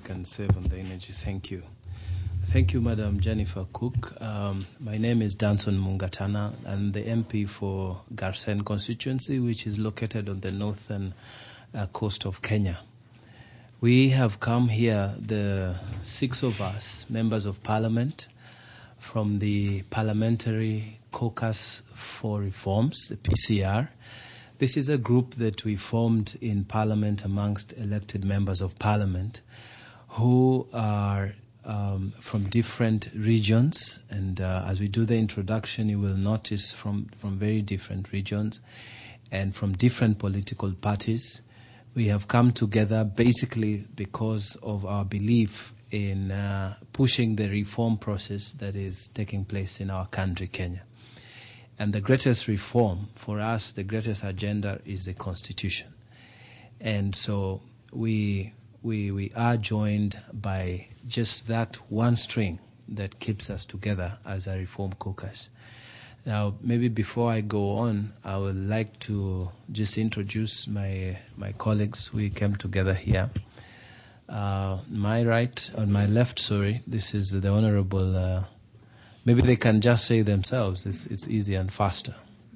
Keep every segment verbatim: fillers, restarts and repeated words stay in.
can save on the energy. Thank you. Thank you, Madam Jennifer Cook. Um, my name is Danson Mungatana. I'm the M P for Garsen constituency, which is located on the northern uh, coast of Kenya. We have come here, the six of us, members of parliament, from the Parliamentary Caucus for Reforms, the P C R. This is a group that we formed in parliament amongst elected members of parliament who are um, from different regions. And uh, as we do the introduction, you will notice from, from very different regions and from different political parties. We have come together basically because of our belief in uh, pushing the reform process that is taking place in our country, Kenya. And the greatest reform for us, the greatest agenda is the Constitution. And so we we we are joined by just that one string that keeps us together as a reform caucus. Now, maybe before I go on, I would like to just introduce my my colleagues. We came together here. Uh, my right, on my left, sorry, this is the Honorable. Uh, maybe they can just say themselves. It's it's easier and faster.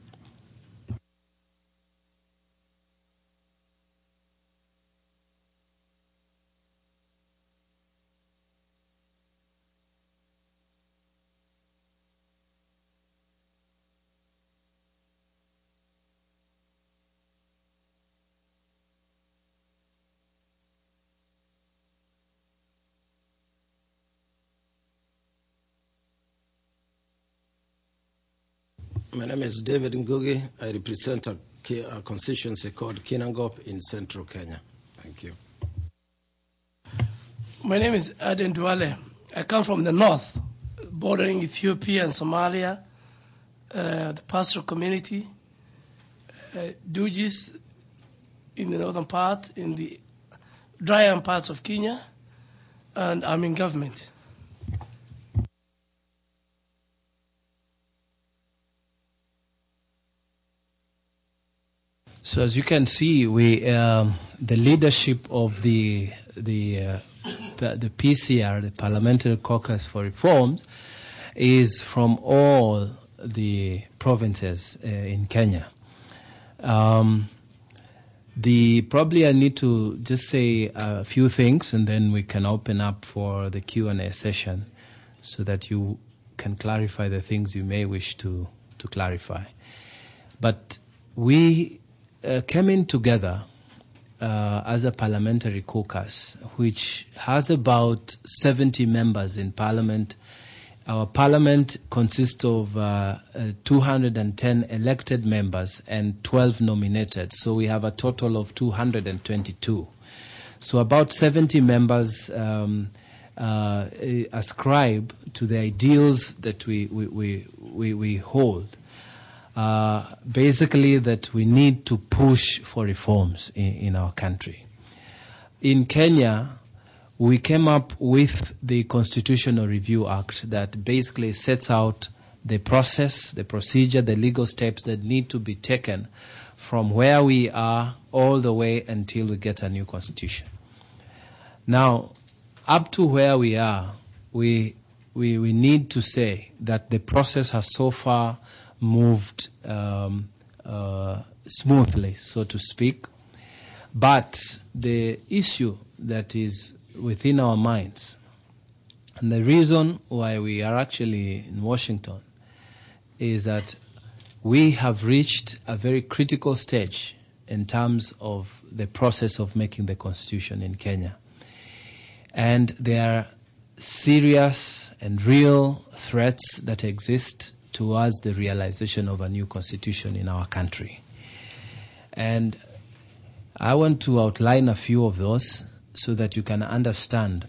My name is David Ngugi. I represent a, a constituency called Kinangop in central Kenya. Thank you. My name is Aden Duale. I come from the north, bordering Ethiopia and Somalia, uh, the pastoral community, uh, Dujis in the northern part, in the drier parts of Kenya, and I'm in government. So as you can see, we um, the leadership of the the, uh, the the P C R, the Parliamentary Caucus for Reforms, is from all the provinces uh, in Kenya. Um, the probably I need to just say a few things, and then we can open up for the Q and A session, so that you can clarify the things you may wish to to clarify. But we Uh, came in together uh, as a parliamentary caucus, which has about seventy members in parliament. Our parliament consists of uh, uh, two hundred ten elected members and twelve nominated, so we have a total of two hundred twenty-two. So about seventy members um, uh, ascribe to the ideals that we we we, we, we hold. Uh, basically that we need to push for reforms in, in our country. In Kenya, we came up with the Constitutional Review Act that basically sets out the process, the procedure, the legal steps that need to be taken from where we are all the way until we get a new constitution. Now, up to where we are, we we, we need to say that the process has so far moved um, uh, smoothly, so to speak. But the issue that is within our minds, and the reason why we are actually in Washington, is that we have reached a very critical stage in terms of the process of making the constitution in Kenya. And there are serious and real threats that exist towards the realization of a new constitution in our country. And I want to outline a few of those so that you can understand.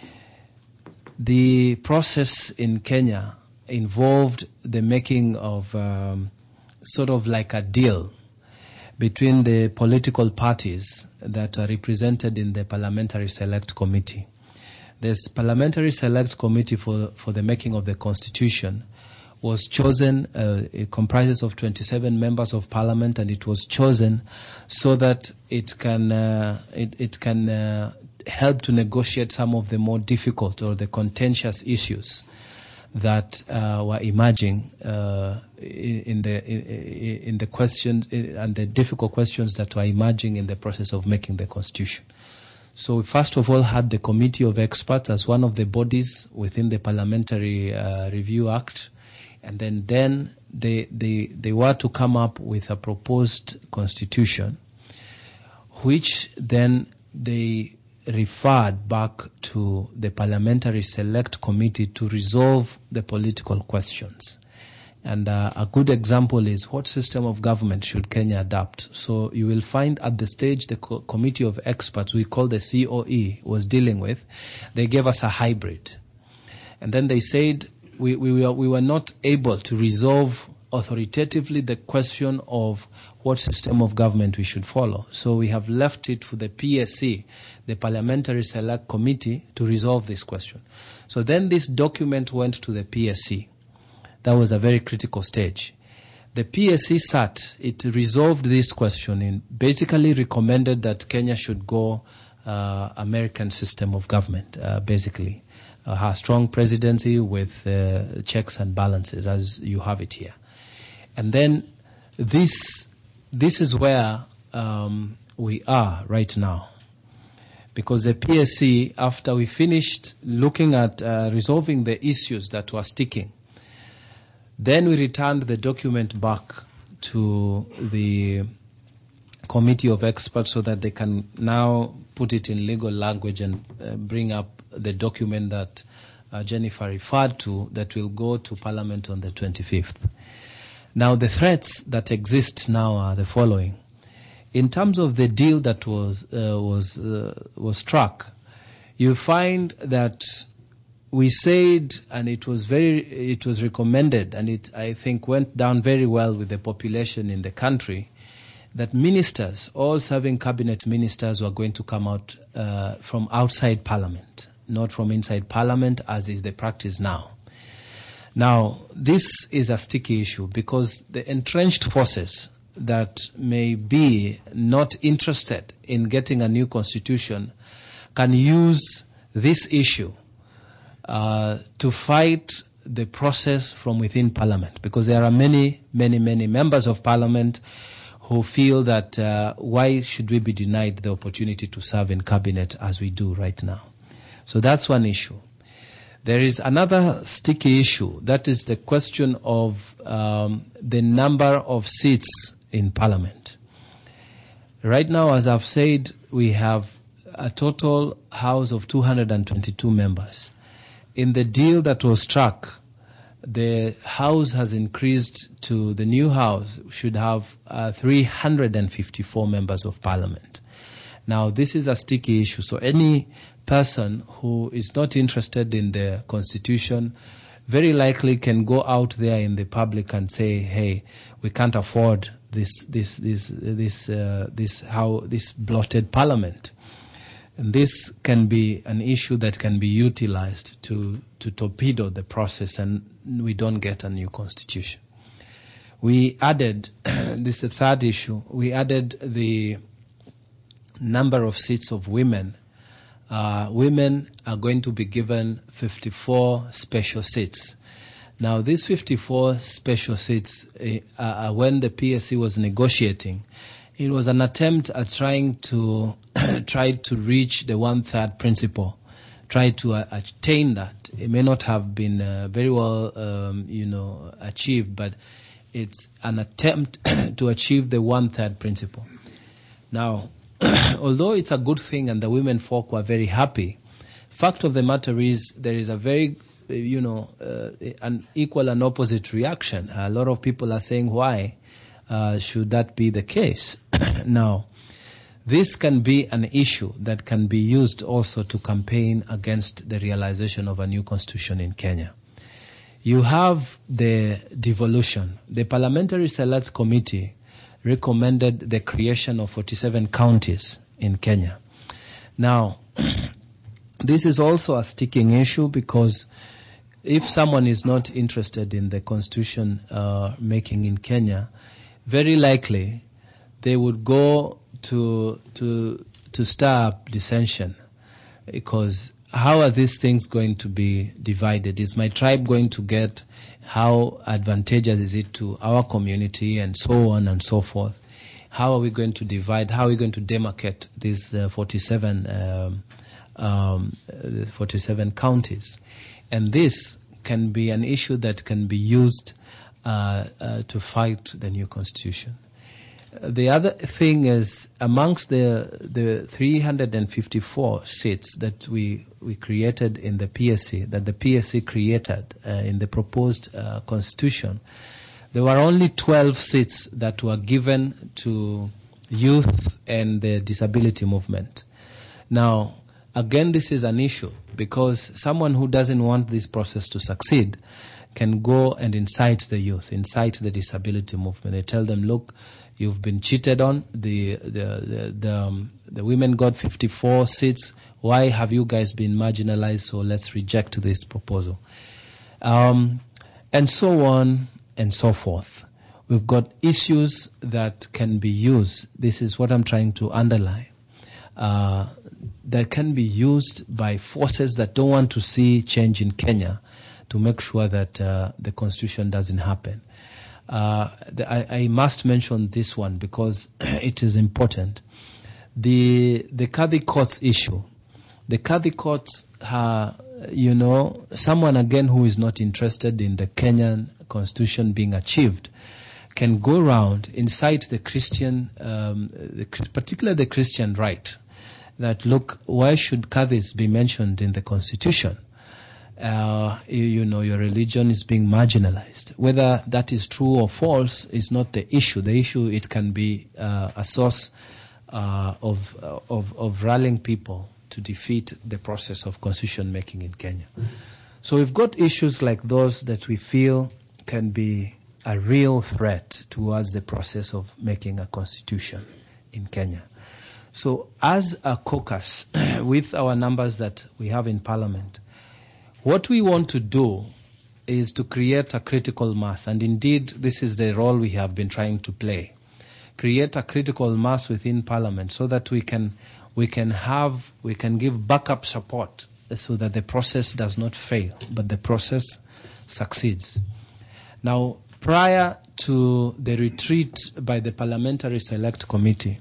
The process in Kenya involved the making of um, sort of like a deal between the political parties that are represented in the Parliamentary Select Committee. This Parliamentary Select Committee for, for the making of the constitution was chosen, uh, it comprises of twenty-seven members of parliament, and it was chosen so that it can uh, it, it can uh, help to negotiate some of the more difficult or the contentious issues that uh, were emerging uh, in the in, in the questions and the difficult questions that were emerging in the process of making the constitution. So we first of all had the Committee of Experts as one of the bodies within the Parliamentary uh, Review Act, and then then they they they were to come up with a proposed constitution, which then they referred back to the Parliamentary Select Committee to resolve the political questions. And uh, a good example is what system of government should Kenya adopt. So you will find at the stage the co- Committee of Experts, we call the C O E, was dealing with, they gave us a hybrid. And then they said we, we, were, we were not able to resolve authoritatively the question of what system of government we should follow. So we have left it for the P S C, the Parliamentary Select Committee, to resolve this question. So then this document went to the P S C. That was a very critical stage. The P S C sat, it resolved this question and basically recommended that Kenya should go uh, American system of government, uh, basically. Uh, a strong presidency with uh, checks and balances, as you have it here. And then this this is where um, we are right now. Because the P S C, after we finished looking at uh, resolving the issues that were sticking, then we returned the document back to the Committee of Experts so that they can now put it in legal language and uh, bring up the document that uh, Jennifer referred to that will go to Parliament on the twenty-fifth. Now, the threats that exist now are the following. In terms of the deal that was uh, was uh, was struck, you find that we said, and it was very, it was recommended, and it I think went down very well with the population in the country, that ministers, all serving cabinet ministers, were going to come out uh, from outside Parliament, not from inside Parliament, as is the practice now. Now, this is a sticky issue because the entrenched forces that may be not interested in getting a new constitution can use this issue uh, to fight the process from within Parliament, because there are many, many, many members of Parliament who feel that uh, why should we be denied the opportunity to serve in cabinet as we do right now. So that's one issue. There is another sticky issue, that is the question of um, the number of seats in Parliament. Right now, as I've said, we have a total House of two hundred twenty-two members. In the deal that was struck, the House has increased to, the new House should have uh, three hundred fifty-four members of Parliament. Now, this is a sticky issue, so any person who is not interested in the Constitution very likely can go out there in the public and say, hey, we can't afford this this this this uh, this how this bloated Parliament. And this can be an issue that can be utilized to to torpedo the process, and we don't get a new constitution. We added, this is a third issue, we added the number of seats of women. Uh, women are going to be given fifty-four special seats. Now, these fifty-four special seats, uh, when the P S C was negotiating, it was an attempt at trying to try to reach the one-third principle, try to uh, attain that. It may not have been uh, very well, um, you know, achieved, but it's an attempt to achieve the one-third principle. Now, although it's a good thing and the women folk were very happy, fact of the matter is there is a very, you know, uh, an equal and opposite reaction. A lot of people are saying, why uh, should that be the case? Now, this can be an issue that can be used also to campaign against the realization of a new constitution in Kenya. You have the devolution. The Parliamentary Select Committee recommended the creation of forty-seven counties in Kenya. Now, this is also a sticking issue because if someone is not interested in the constitution uh, making in Kenya, very likely they would go to to to stir up dissension because how are these things going to be divided? Is my tribe going to get, how advantageous is it to our community, and so on and so forth? How are we going to divide? How are we going to demarcate these uh, forty-seven, um, um, forty-seven counties? And this can be an issue that can be used uh, uh, to fight the new constitution. The other thing is, amongst the the three hundred fifty-four seats that we we created in the P S C, that the P S C created uh, in the proposed uh, constitution, there were only twelve seats that were given to youth and the disability movement. Now, again, this is an issue because someone who doesn't want this process to succeed can go and incite the youth, incite the disability movement. They tell them, look, you've been cheated on. The the the, the, um, the women got fifty-four seats. Why have you guys been marginalized? So let's reject this proposal. Um, and so on and so forth. We've got issues that can be used. This is what I'm trying to underline. Uh, that can be used by forces that don't want to see change in Kenya to make sure that uh, the constitution doesn't happen. Uh, the, I, I must mention this one because it is important. The the Kadhi courts issue. The Kadhi courts, uh, you know, someone again who is not interested in the Kenyan constitution being achieved can go around, incite the Christian, um, the, particularly the Christian right, that look, why should Kadhis be mentioned in the constitution? Uh, you, you know, your religion is being marginalized. Whether that is true or false is not the issue. The issue, it can be uh, a source uh, of, of of rallying people to defeat the process of constitution making in Kenya. So we've got issues like those that we feel can be a real threat towards the process of making a constitution in Kenya. So as a caucus, with our numbers that we have in Parliament, what we want to do is to create a critical mass, and indeed this is the role we have been trying to play. Create a critical mass within Parliament so that we can we can have we can give backup support so that the process does not fail, but the process succeeds. Now, prior to the retreat by the Parliamentary Select Committee,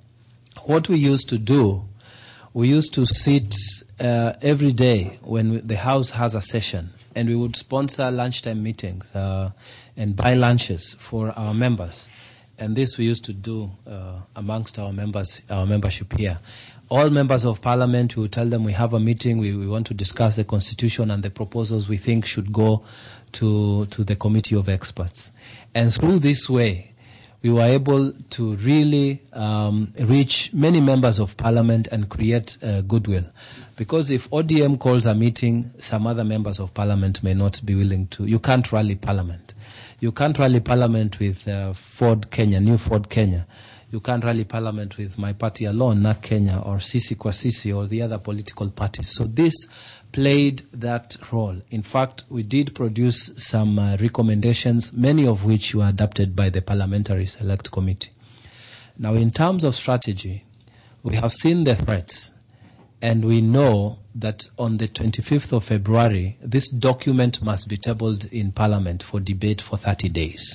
what we used to do, we used to sit uh, every day when we, the House has a session, and we would sponsor lunchtime meetings uh, and buy lunches for our members. And this we used to do uh, amongst our members, our membership here. All members of Parliament, we would tell them we have a meeting, we, we want to discuss the Constitution and the proposals we think should go to, to the Committee of Experts. And through this way, we were able to really um, reach many members of Parliament and create uh, goodwill. Because if O D M calls a meeting, some other members of Parliament may not be willing to. You can't rally Parliament. You can't rally Parliament with uh, Ford Kenya, New Ford Kenya. You can't rally Parliament with my party alone, N A K Kenya, or Sisi kwa Sisi, or the other political parties. So this played that role. In fact, we did produce some uh, recommendations, many of which were adopted by the Parliamentary Select Committee. Now, in terms of strategy, we have seen the threats, and we know that on the twenty-fifth of February, this document must be tabled in Parliament for debate for thirty days.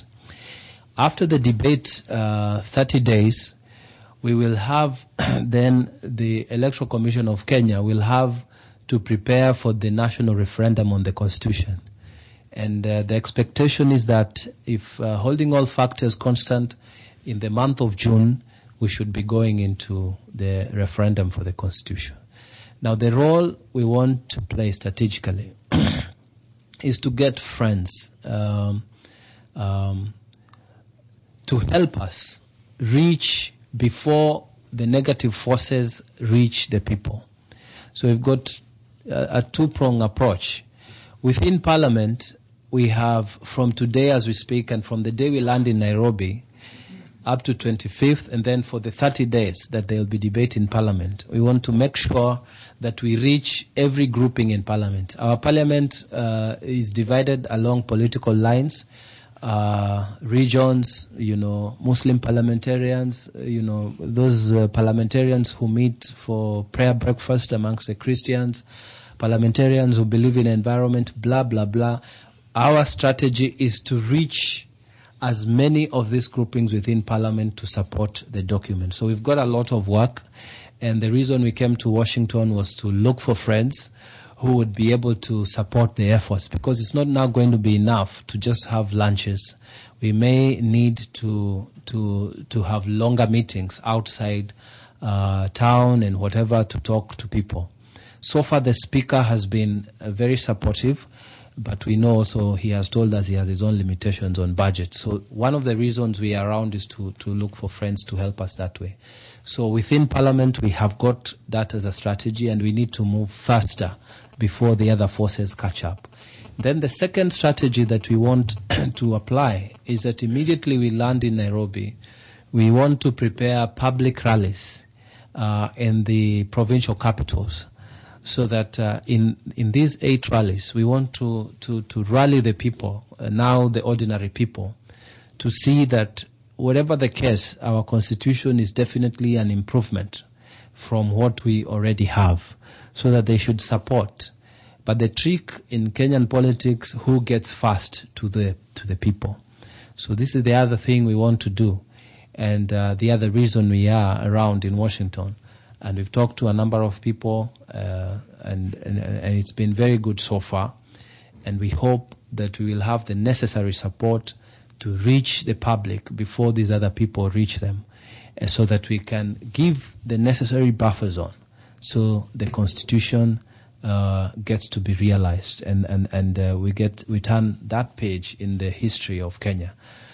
After the debate, uh, thirty days, we will have then the Electoral Commission of Kenya will have to prepare for the national referendum on the Constitution. And uh, the expectation is that if uh, holding all factors constant, in the month of June, we should be going into the referendum for the Constitution. Now, the role we want to play strategically is to get friends um, um, to help us reach before the negative forces reach the people. So we've got a, a two-pronged approach. Within Parliament, we have from today as we speak and from the day we land in Nairobi up to twenty-fifth, and then for the thirty days that there will be debate in Parliament, we want to make sure that we reach every grouping in Parliament. Our Parliament uh, is divided along political lines. uh, regions, you know, Muslim parliamentarians, you know, those uh, parliamentarians who meet for prayer breakfast amongst the Christians, parliamentarians who believe in environment, blah, blah, blah. Our strategy is to reach as many of these groupings within Parliament to support the document. So we've got a lot of work, and the reason we came to Washington was to look for friends who would be able to support the efforts, because it's not now going to be enough to just have lunches. We may need to to to have longer meetings outside uh, town and whatever to talk to people. So far, the Speaker has been uh, very supportive, but we know also he has told us he has his own limitations on budget. So one of the reasons we are around is to, to look for friends to help us that way. So within Parliament, we have got that as a strategy, and we need to move faster before the other forces catch up. Then the second strategy that we want to apply is that immediately we land in Nairobi, we want to prepare public rallies uh, in the provincial capitals, so that uh, in in these eight rallies, we want to, to, to rally the people, uh, now the ordinary people, to see that whatever the case, our constitution is definitely an improvement from what we already have, so that they should support. But the trick in Kenyan politics, who gets first to the to the people? So this is the other thing we want to do, and uh, the other reason we are around in Washington. And we've talked to a number of people, uh, and, and, and it's been very good so far. And we hope that we will have the necessary support to reach the public before these other people reach them, and so that we can give the necessary buffer zone so the Constitution uh, gets to be realized, and, and, and uh, we get we turn that page in the history of Kenya.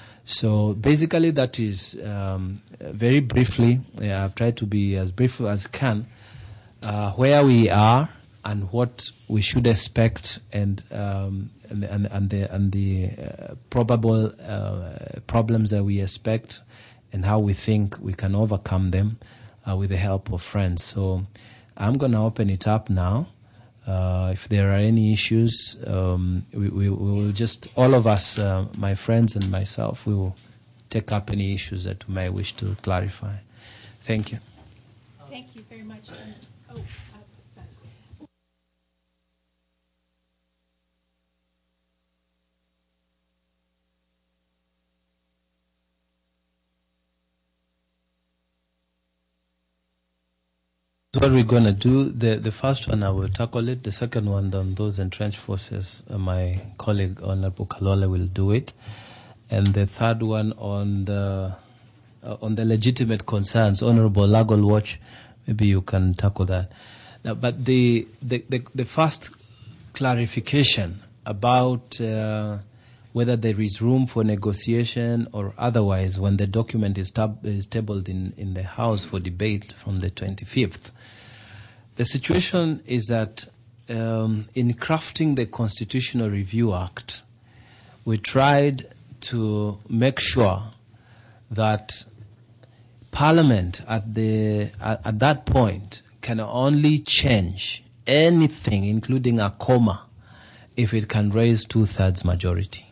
So basically that is um, very briefly, yeah, I've tried to be as brief as I can, uh, where we are and what we should expect, and um, and, and, and the, and the uh, probable uh, problems that we expect, and how we think we can overcome them uh, with the help of friends. So I'm going to open it up now. Uh, if there are any issues, um, we, we, we will just, all of us, uh, my friends and myself, we will take up any issues that we may wish to clarify. Thank you. Thank you very much. And, oh, uh, sorry. What we're going to do, the, the first one I will tackle it, the second one on those entrenched forces, uh, my colleague Honorable Kalole will do it, and the third one on the uh, on the legitimate concerns, Honorable Lagol Watch, maybe you can tackle that. Now, but the, the, the, the first clarification about uh, whether there is room for negotiation or otherwise when the document is, tab- is tabled in, in the House for debate from the twenty-fifth. The situation is that um, in crafting the Constitutional Review Act, we tried to make sure that Parliament at the at, at that point can only change anything, including a comma, if it can raise two-thirds majority.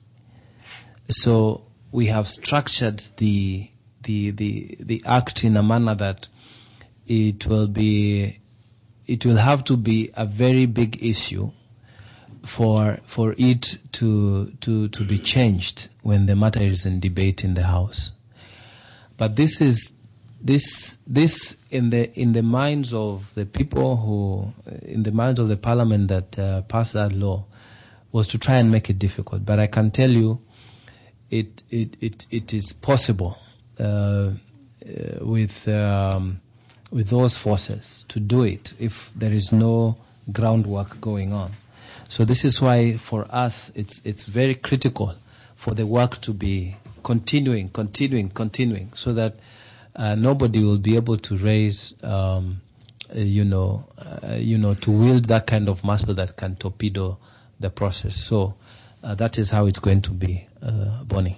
So we have structured the the the the act in a manner that it will be it will have to be a very big issue for for it to to to be changed when the matter is in debate in the House. But this is this this in the in the minds of the people who in the minds of the Parliament that uh, passed that law was to try and make it difficult. But I can tell you, it it it, it is possible uh, uh, with um, with those forces to do it if there is no groundwork going on. So this is why for us it's it's very critical for the work to be continuing, continuing, continuing, so that uh, nobody will be able to raise, um, uh, you know, uh, you know, to wield that kind of muscle that can torpedo the process. So uh, that is how it's going to be, uh, Bonnie.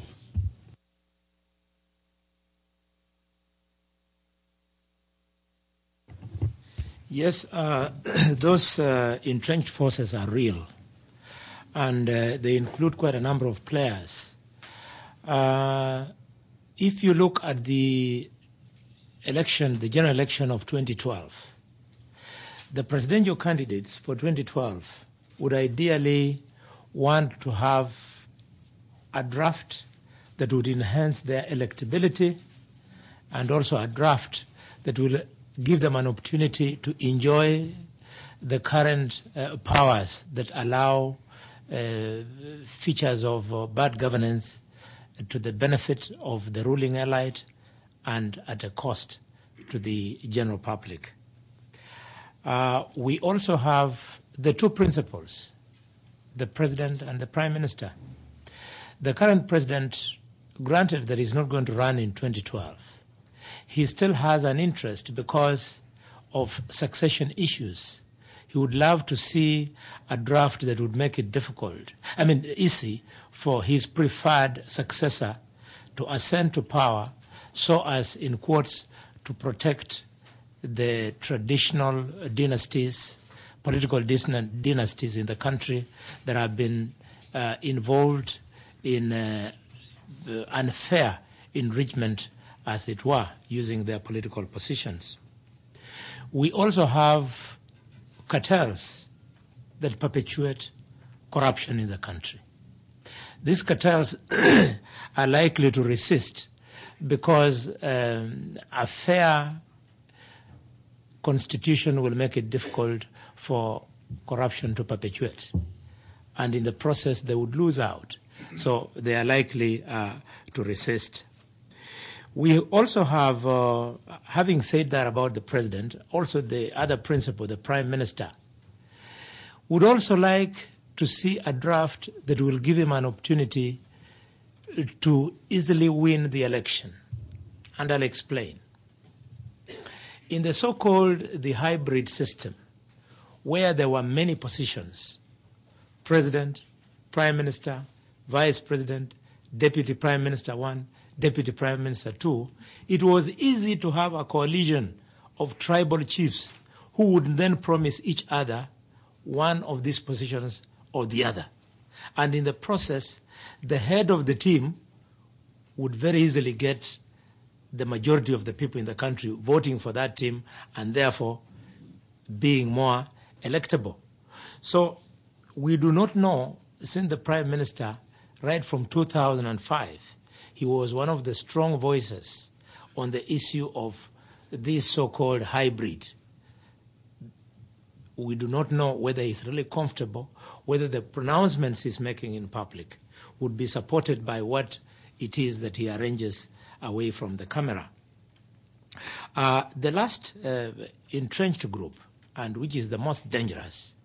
Yes, uh, those uh, entrenched forces are real, and uh, they include quite a number of players Uh, if you look at the election, the general election of twenty twelve, the presidential candidates for twenty twelve would ideally want to have a draft that would enhance their electability and also a draft that will give them an opportunity to enjoy the current uh, powers that allow uh, features of uh, bad governance to the benefit of the ruling elite and at a cost to the general public. Uh, we also have the two principals, the president and the prime minister. The current president, granted that he's not going to run in twenty twelve, he still has an interest because of succession issues. He would love to see a draft that would make it difficult, I mean easy, for his preferred successor to ascend to power so as, in quotes, to protect the traditional dynasties, political dynasties in the country that have been uh, involved in uh, unfair enrichment, as it were, using their political positions. We also have cartels that perpetuate corruption in the country. These cartels are likely to resist because um, a fair constitution will make it difficult for corruption to perpetuate. And in the process, they would lose out. So they are likely uh, to resist. We also have, uh, having said that about the president, also the other principal, the prime minister, would also like to see a draft that will give him an opportunity to easily win the election. And I'll explain. In the so-called the hybrid system, where there were many positions, president, prime minister, vice president, deputy prime minister one, deputy prime minister two, it was easy to have a coalition of tribal chiefs who would then promise each other one of these positions or the other. And in the process, the head of the team would very easily get the majority of the people in the country voting for that team and therefore being more electable. So we do not know, since the prime minister, right from two thousand five, he was one of the strong voices on the issue of this so-called hybrid. We do not know whether he's really comfortable, whether the pronouncements he's making in public would be supported by what it is that he arranges away from the camera. Uh, the last uh, entrenched group, and which is the most dangerous,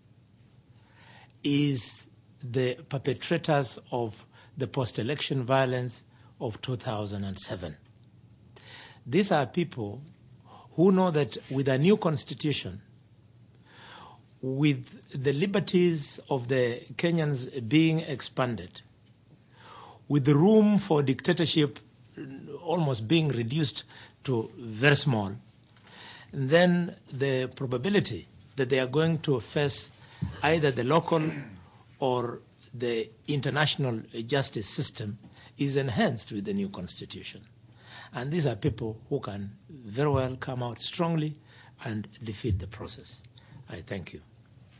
is the perpetrators of the post-election violence of two thousand seven. These are people who know that with a new constitution, with the liberties of the Kenyans being expanded, with the room for dictatorship almost being reduced to very small, then the probability that they are going to face either the local or the international justice system is enhanced with the new constitution. And these are people who can very well come out strongly and defeat the process. I thank you.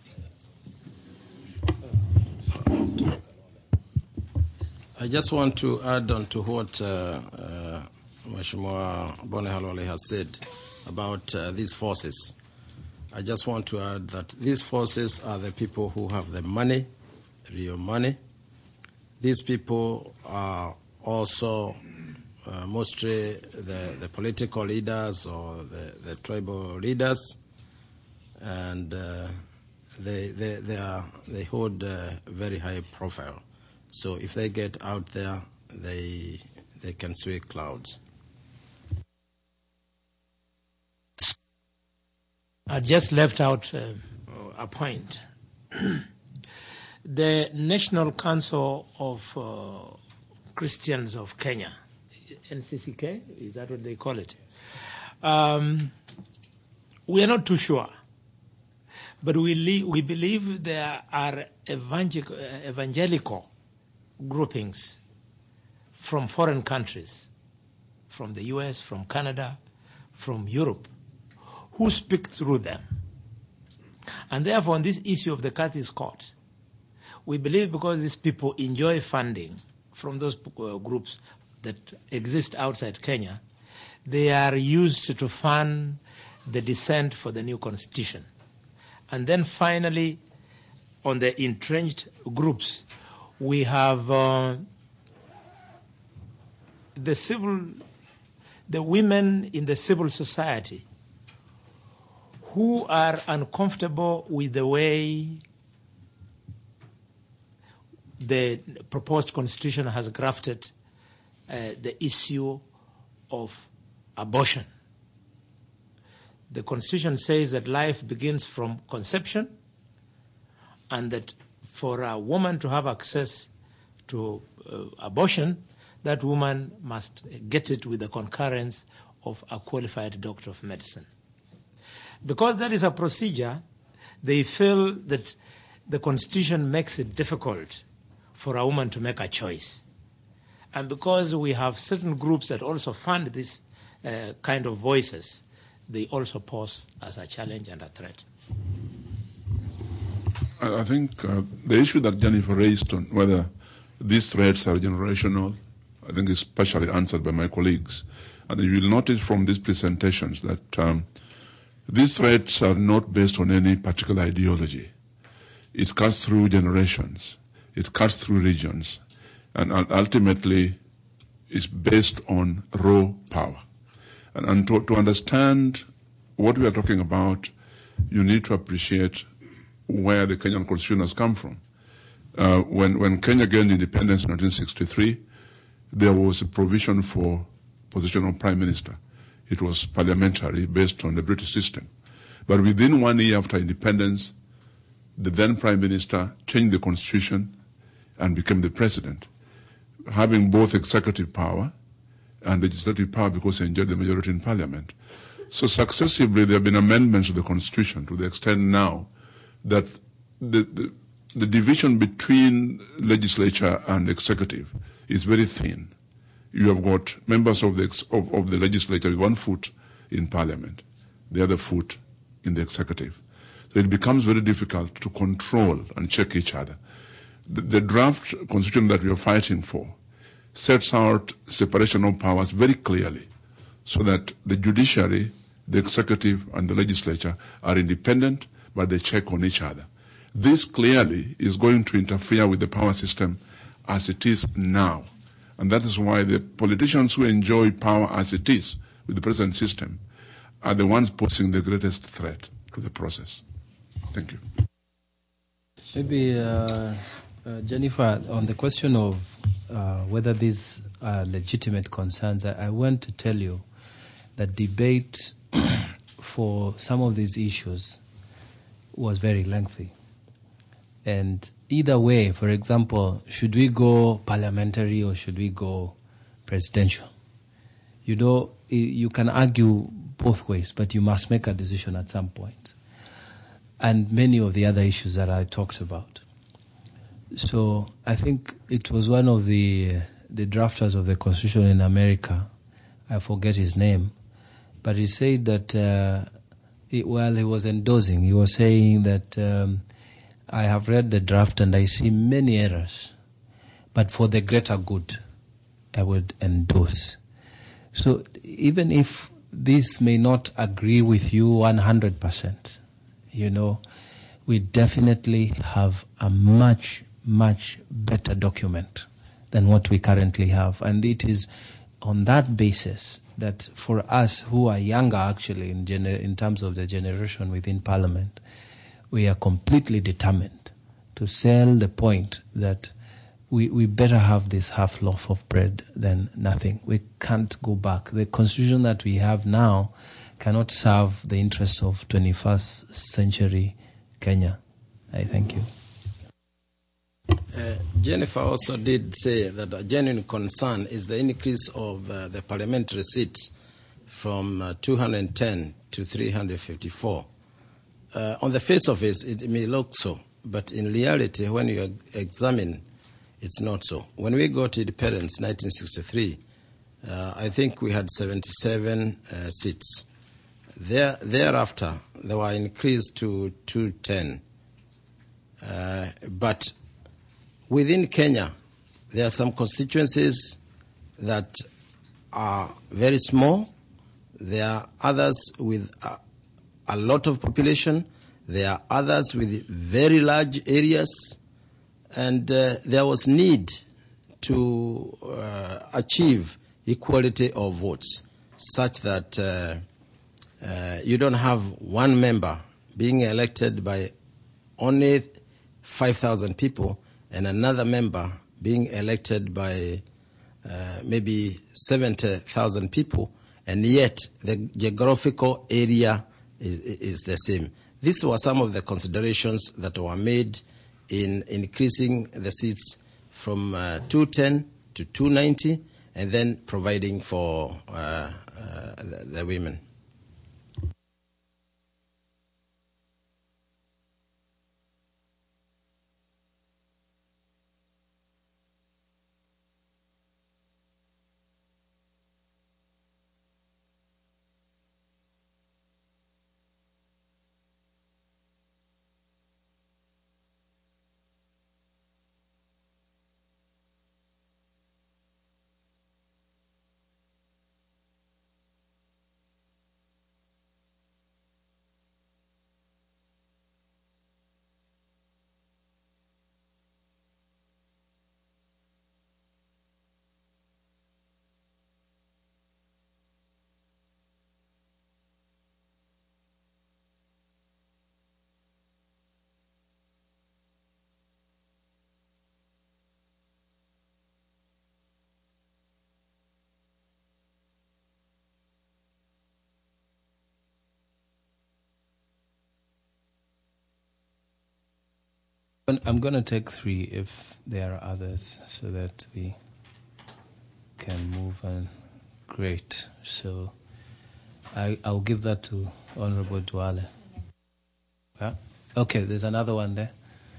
I just want to add on to what uh, uh, Mheshimiwa Bone Halwale has said about uh, these forces. I just want to add that these forces are the people who have the money, real money. These people are also uh, mostly the, the political leaders or the, the tribal leaders, and uh, they, they, they, are, they hold a very high profile. So if they get out there, they they can sway clouds. I just left out uh, a point. The National Council of uh, Christians of Kenya, N C C K, is that what they call it? Um, we are not too sure, but we, le- we believe there are evangel- evangelical groupings from foreign countries, from the U S, from Canada, from Europe, who speak through them. And therefore, on this issue of the Curtis Court, we believe because these people enjoy funding from those uh, groups that exist outside Kenya, they are used to fund the dissent for the new constitution. And then finally, on the entrenched groups, we have uh, the civil, the women in the civil society who are uncomfortable with the way the proposed constitution has grafted uh, the issue of abortion. The constitution says that life begins from conception, and that for a woman to have access to uh, abortion, that woman must get it with the concurrence of a qualified doctor of medicine. Because that is a procedure, they feel that the constitution makes it difficult for a woman to make a choice. And because we have certain groups that also fund this uh, kind of voices, they also pose as a challenge and a threat. I think uh, the issue that Jennifer raised on whether these threats are generational, I think is partially answered by my colleagues. And you will notice from these presentations that um, these threats are not based on any particular ideology. It cuts through generations. It cuts through regions. And ultimately is based on raw power. And, and to, to understand what we are talking about, you need to appreciate where the Kenyan constitution has come from. Uh, when, when Kenya gained independence in nineteen sixty-three, there was a provision for position of prime minister. It was parliamentary based on the British system. But within one year after independence, the then prime minister changed the constitution and became the president, having both executive power and legislative power because he enjoyed the majority in parliament. So successively there have been amendments to the constitution to the extent now that the, the, the division between legislature and executive is very thin. You have got members of the, ex, of, of the legislature with one foot in parliament, the other foot in the executive. So it becomes very difficult to control and check each other. The, the draft constitution that we are fighting for sets out separation of powers very clearly so that the judiciary, the executive, and the legislature are independent, but they check on each other. This clearly is going to interfere with the power system as it is now. And that is why the politicians who enjoy power as it is with the present system are the ones posing the greatest threat to the process. Thank you. Maybe, uh, uh, Jennifer, on the question of uh, whether these are legitimate concerns, I, I want to tell you that debate for some of these issues was very lengthy. And either way, for example, should we go parliamentary or should we go presidential? You know, you can argue both ways, but you must make a decision at some point. And many of the other issues that I talked about. So I think it was one of the the drafters of the Constitution in America, I forget his name, but he said that uh, it, while he was endorsing, he was saying that um, I have read the draft and I see many errors, but for the greater good, I would endorse. So even if this may not agree with you one hundred percent, you know, we definitely have a much, much better document than what we currently have. And it is on that basis that for us who are younger actually in, gener- in terms of the generation within Parliament, we are completely determined to sell the point that we, we better have this half loaf of bread than nothing. We can't go back. The constitution that we have now cannot serve the interests of twenty-first century Kenya. I thank you. Uh, Jennifer also did say that a genuine concern is the increase of uh, the parliamentary seats from uh, two hundred ten to three hundred fifty-four. Uh, on the face of it, it may look so, but in reality, when you examine It's not so. When we got independence, nineteen sixty-three, uh, I think we had seventy-seven uh, seats. There, thereafter, they were increased to two hundred ten. Uh, but within Kenya, there are some constituencies that are very small. There are others with a, a lot of population. There are others with very large areas. And uh, there was need to uh, achieve equality of votes such that uh, uh, you don't have one member being elected by only five thousand people and another member being elected by uh, maybe seventy thousand people, and yet the geographical area is, is the same. These were some of the considerations that were made in increasing the seats from uh, two hundred ten to two hundred ninety, and then providing for uh, uh, the, the women. I'm going to take three if there are others so that we can move on. Great. So I, I'll give that to Honorable Duale. Yeah? Okay, there's another one there.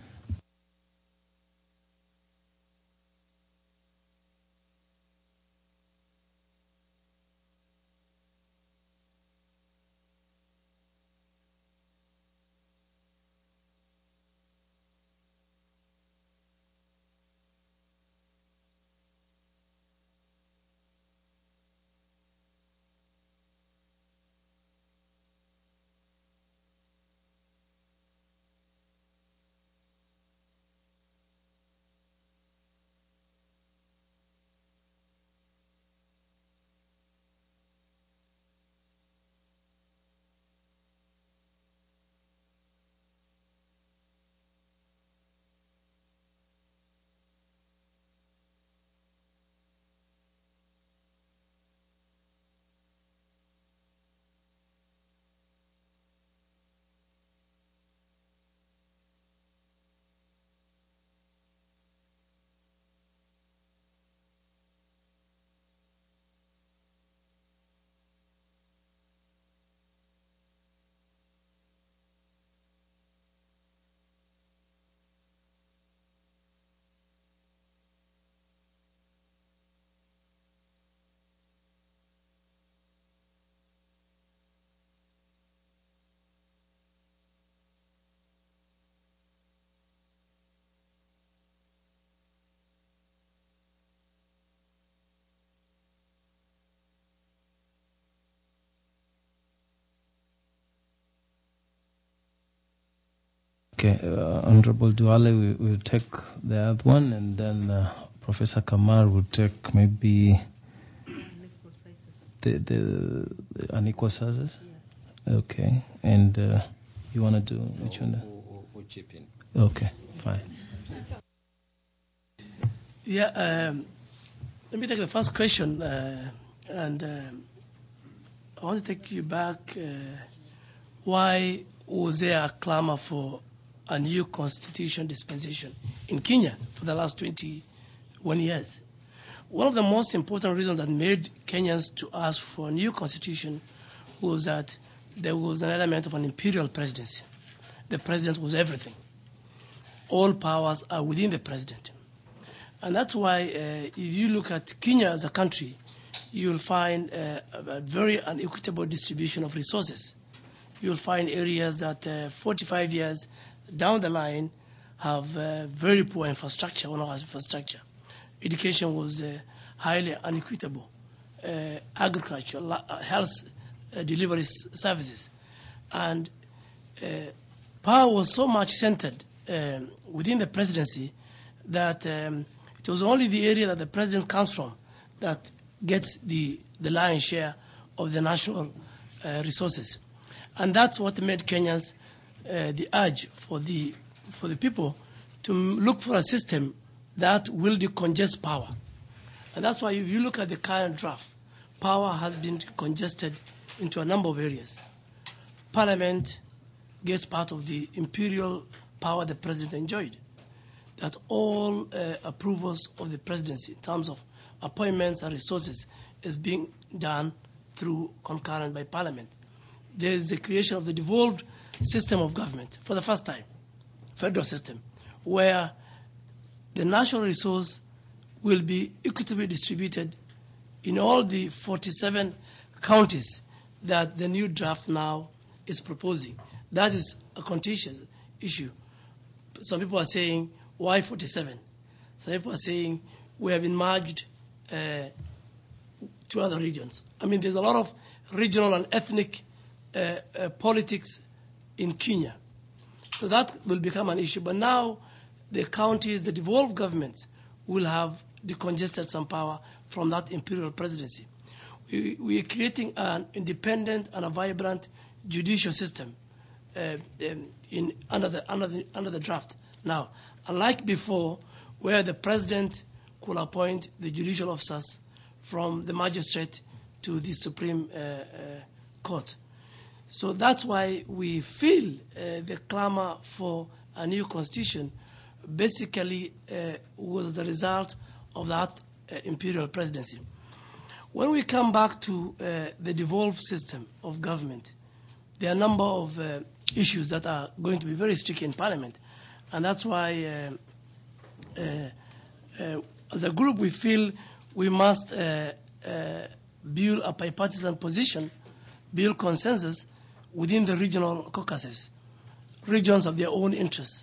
Okay, uh, Honorable Duale will will take the other one, and then uh, Professor Kamar will take maybe the, the, the unequal sizes. Yeah. Okay, and uh, you want to do which one? We'll, we'll chip in. Okay, fine. Yeah, um, let me take the first question, uh, and um I want to take you back. Uh, why was there a clamor for a new constitution dispensation in Kenya for the last twenty-one years? One of the most important reasons that made Kenyans to ask for a new constitution was that there was an element of an imperial presidency. The president was everything. All powers are within the president. And that's why uh, if you look at Kenya as a country, you'll find uh, a very unequitable distribution of resources. You'll find areas that uh, forty-five years down the line have uh, very poor infrastructure, or not infrastructure. Education was uh, highly unequitable. Uh, agriculture, health uh, delivery services. And uh, power was so much centered um, within the presidency that um, it was only the area that the president comes from that gets the, the lion's share of the national uh, resources. And that's what made Kenyans uh, the urge for the, for the people to look for a system that will decongest power. And that's why if you look at the current draft, power has been congested into a number of areas. Parliament gets part of the imperial power the president enjoyed, that all uh, approvals of the presidency in terms of appointments and resources is being done through concurrent by Parliament. There is the creation of the devolved system of government for the first time, federal system, where the national resource will be equitably distributed in all the forty-seven counties that the new draft now is proposing. That is a contentious issue. Some people are saying, why forty-seven? Some people are saying, we have been merged uh, to other regions. I mean, there's a lot of regional and ethnic uh, uh, politics in Kenya. So that will become an issue. But now the counties, the devolved governments, will have decongested some power from that imperial presidency. We, we are creating an independent and a vibrant judicial system uh, um, in under the, under the under the draft now. Unlike before, where the president could appoint the judicial officers from the magistrate to the Supreme uh, uh, Court. So that's why we feel uh, the clamor for a new constitution basically uh, was the result of that uh, imperial presidency. When we come back to uh, the devolved system of government, there are a number of uh, issues that are going to be very sticky in Parliament. And that's why, uh, uh, uh, as a group, we feel we must uh, uh, build a bipartisan position, build consensus within the regional caucuses. Regions have their own interests.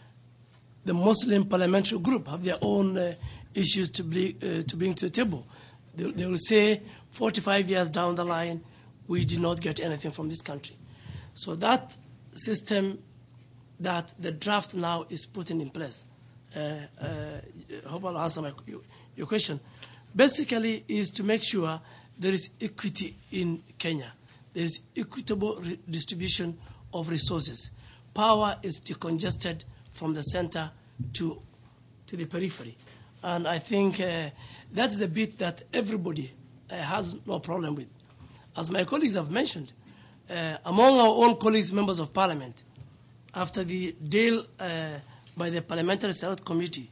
The Muslim parliamentary group have their own uh, issues to, be, uh, to bring to the table. They, they will say, forty-five years down the line, we did not get anything from this country. So that system that the draft now is putting in place, uh, uh, I hope I'll answer my, your question, basically is to make sure there is equity in Kenya. There is equitable re- distribution of resources. Power is decongested from the center to, to the periphery. And I think uh, that is a bit that everybody uh, has no problem with. As my colleagues have mentioned, uh, among our own colleagues, members of parliament, after the deal uh, by the Parliamentary Select Committee,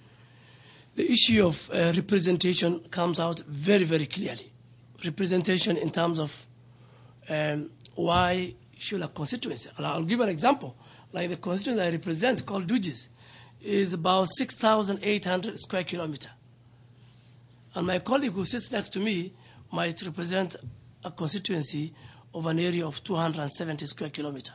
the issue of uh, representation comes out very, very clearly. Representation in terms of um, why should a constituency, I'll give an example, like the constituency I represent called Dujis, is about six thousand eight hundred square kilometer. And my colleague who sits next to me might represent a constituency of an area of two hundred seventy square kilometer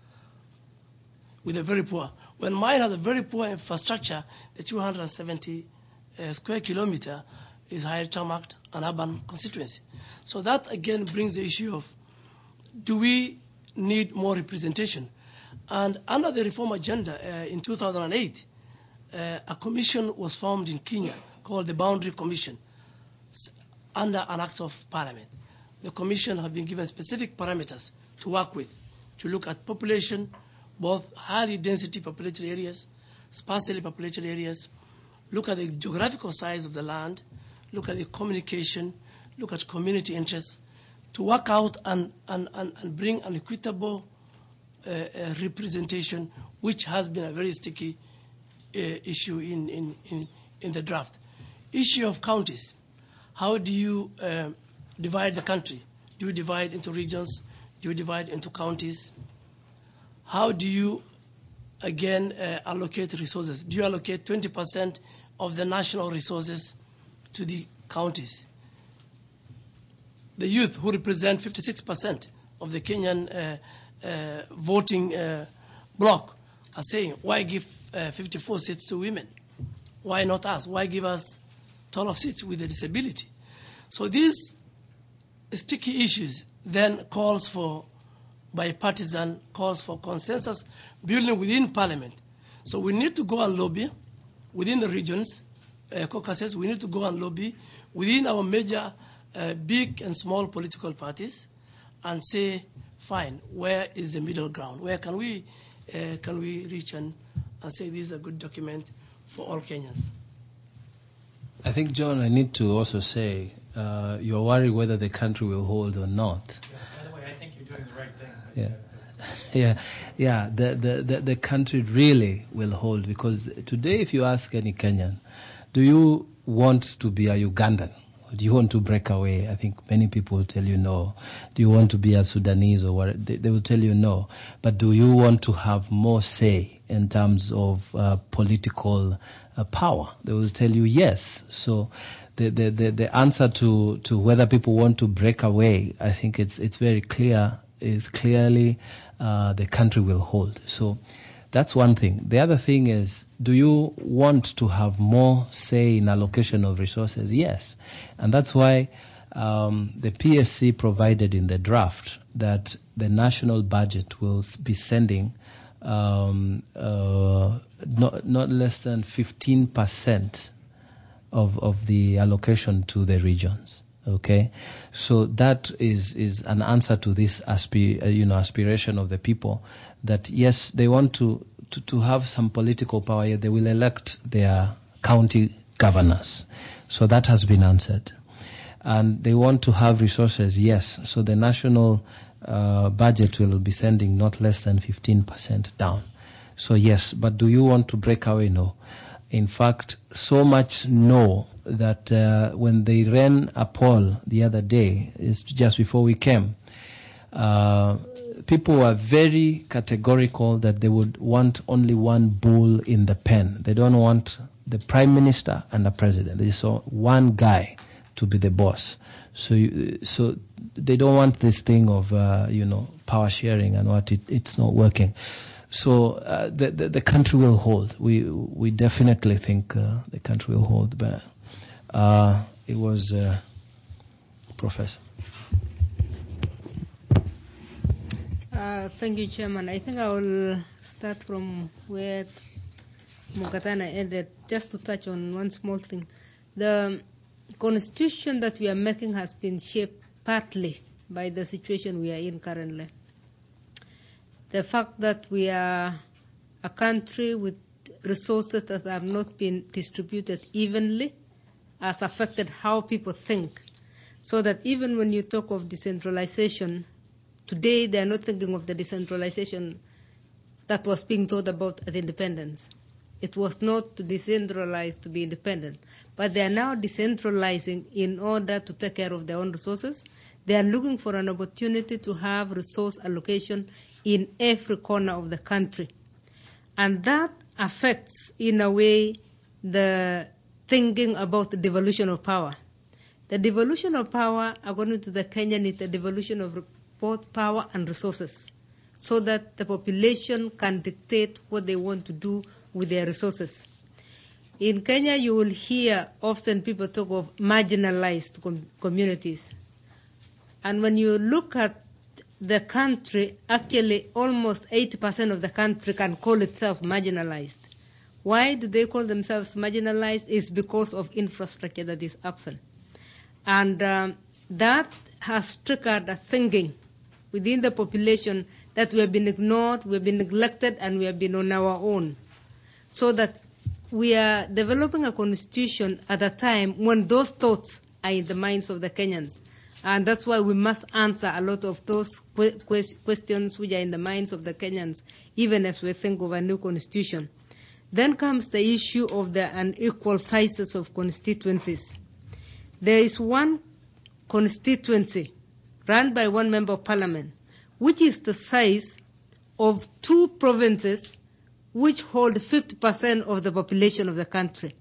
with a very poor. When mine has a very poor infrastructure, the two hundred seventy uh, square kilometer is highly tarmacked an urban constituency. So that again brings the issue of, do we need more representation? And under the reform agenda uh, in two thousand eight, uh, a commission was formed in Kenya called the Boundary Commission under an act of parliament. The commission have been given specific parameters to work with, to look at population, both highly density populated areas, sparsely populated areas, look at the geographical size of the land, look at the communication, look at community interests, to work out and, and, and, and bring an equitable uh, uh, representation, which has been a very sticky uh, issue in, in, in, in the draft. Issue of counties. How do you uh, divide the country? Do you divide into regions? Do you divide into counties? How do you again uh, allocate resources. Do you allocate twenty percent of the national resources to the counties? The youth, who represent fifty-six percent of the Kenyan uh, uh, voting uh, bloc, are saying, why give uh, fifty-four seats to women? Why not us? Why give us twelve seats with a disability? So these sticky issues then calls for bipartisan, calls for consensus building within parliament. So we need to go and lobby within the regions, uh, caucuses, we need to go and lobby within our major uh, big and small political parties and say, fine, where is the middle ground? Where can we uh, can we reach and, and say this is a good document for all Kenyans? I think, John, I need to also say, uh, you're worried whether the country will hold or not. Yeah, by the way, I think you're doing the right thing. Yeah. Yeah, yeah. The, the, the, the country really will hold, because today, if you ask any Kenyan, do you want to be a Ugandan? Or do you want to break away? I think many people will tell you no. Do you want to be a Sudanese or what? They, they will tell you no. But do you want to have more say in terms of uh, political uh, power? They will tell you yes. So the, the, the, the answer to, to whether people want to break away, I think it's it's very clear. Is clearly uh, the country will hold. So that's one thing. The other thing is, do you want to have more say in allocation of resources? Yes. And that's why um, the P S C provided in the draft that the national budget will be sending um, uh, not, not less than fifteen percent of, of the allocation to the regions. Okay, so that is is an answer to this aspi- uh, you know aspiration of the people that yes, they want to, to, to have some political power, yet they will elect their county governors. So that has been answered. And they want to have resources, yes. So the national uh, budget will be sending not less than fifteen percent down. So yes, but do you want to break away? No. In fact, so much no that uh, when they ran a poll the other day, it's just before we came, uh, people were very categorical that they would want only one bull in the pen. They don't want the prime minister and the president. They just want one guy to be the boss. So, you, so they don't want this thing of uh, you know power sharing and what it, it's not working. So uh, the, the the country will hold. We we definitely think uh, the country will hold. But uh, it was uh, Professor. Uh, thank you, Chairman. I think I will start from where Mukatana ended, just to touch on one small thing. The constitution that we are making has been shaped partly by the situation we are in currently. The fact that we are a country with resources that have not been distributed evenly has affected how people think. So that even when you talk of decentralization, today they are not thinking of the decentralization that was being thought about at independence. It was not to decentralize to be independent, but they are now decentralizing in order to take care of their own resources. They are looking for an opportunity to have resource allocation in every corner of the country. And that affects, in a way, the thinking about the devolution of power. The devolution of power, according to the Kenyan, is the devolution of both power and resources, so that the population can dictate what they want to do with their resources. In Kenya, you will hear often people talk of marginalized com- communities. And when you look at the country, actually almost eighty percent of the country can call itself marginalized. Why do they call themselves marginalized? It's because of infrastructure that is absent. And um, that has triggered a thinking within the population that we have been ignored, we have been neglected, and we have been on our own. So that we are developing a constitution at a time when those thoughts are in the minds of the Kenyans. And that's why we must answer a lot of those que- questions which are in the minds of the Kenyans, even as we think of a new constitution. Then comes the issue of the unequal sizes of constituencies. There is one constituency run by one member of parliament, which is the size of two provinces which hold fifty percent of the population of the country.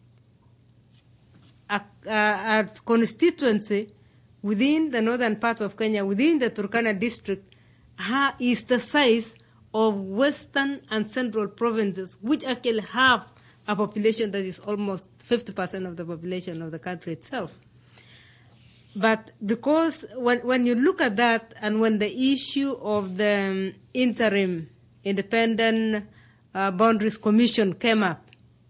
A, a, a constituency within the northern part of Kenya, within the Turkana district, ha, is the size of western and central provinces, which actually have a population that is almost fifty percent of the population of the country itself. But because when, when you look at that, and when the issue of the um, interim independent uh, boundaries commission came up,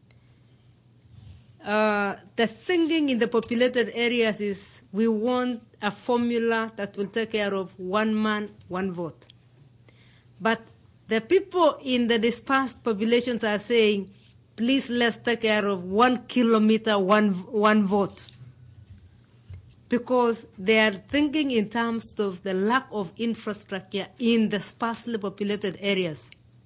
uh, the thinking in the populated areas is we want a formula that will take care of one man, one vote. But the people in the dispersed populations are saying, please let's take care of one kilometer, one, one vote. Because they are thinking in terms of the lack of infrastructure in the sparsely populated areas.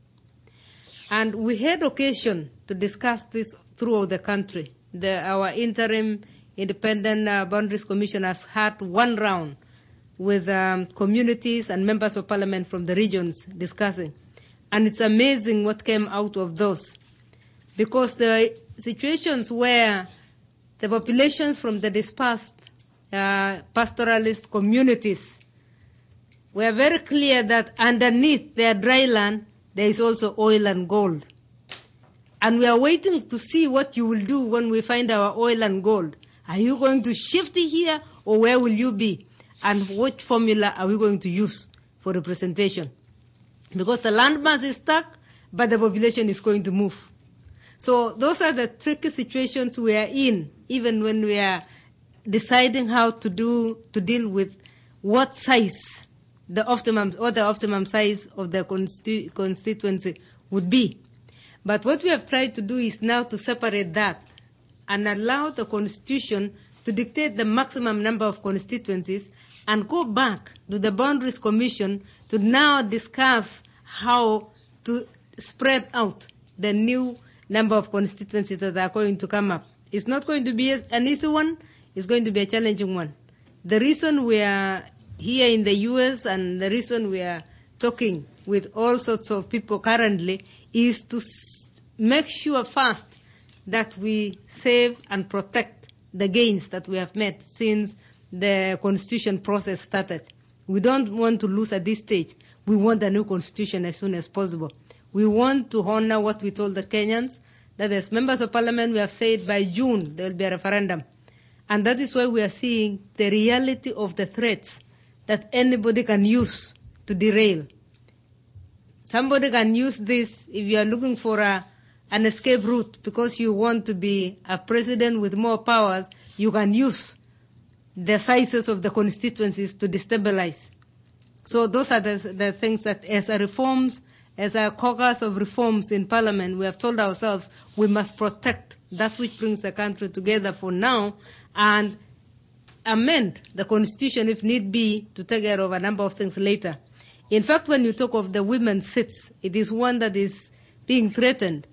And we had occasion to discuss this throughout the country. The, our interim independent uh, boundaries commission has had one round with um, communities and members of parliament from the regions discussing. And it's amazing what came out of those. Because the situations where the populations from the dispersed uh, pastoralist communities were very clear that underneath their dry land, there is also oil and gold. And we are waiting to see what you will do when we find our oil and gold. Are you going to shift it here, or where will you be? And what formula are we going to use for representation? Because the landmass is stuck, but the population is going to move. So those are the tricky situations we are in, even when we are deciding how to do to deal with what size the optimum or the optimum size of the constitu- constituency would be. But what we have tried to do is now to separate that and allow the Constitution to dictate the maximum number of constituencies and go back to the Boundaries Commission to now discuss how to spread out the new number of constituencies that are going to come up. It's not going to be an easy one, it's going to be a challenging one. The reason we are here in the U S and the reason we are talking with all sorts of people currently is to make sure first that we save and protect the gains that we have made since the constitution process started. We don't want to lose at this stage. We want a new constitution as soon as possible. We want to honor what we told the Kenyans, that as members of parliament we have said by June there will be a referendum. And that is why we are seeing the reality of the threats that anybody can use to derail. Somebody can use this if you are looking for a, an escape route because you want to be a president with more powers, you can use the sizes of the constituencies to destabilize. So those are the, the things that as a reforms, as a caucus of reforms in parliament, we have told ourselves we must protect that which brings the country together for now and amend the constitution if need be to take care of a number of things later. In fact, when you talk of the women's seats, it is one that is being threatened.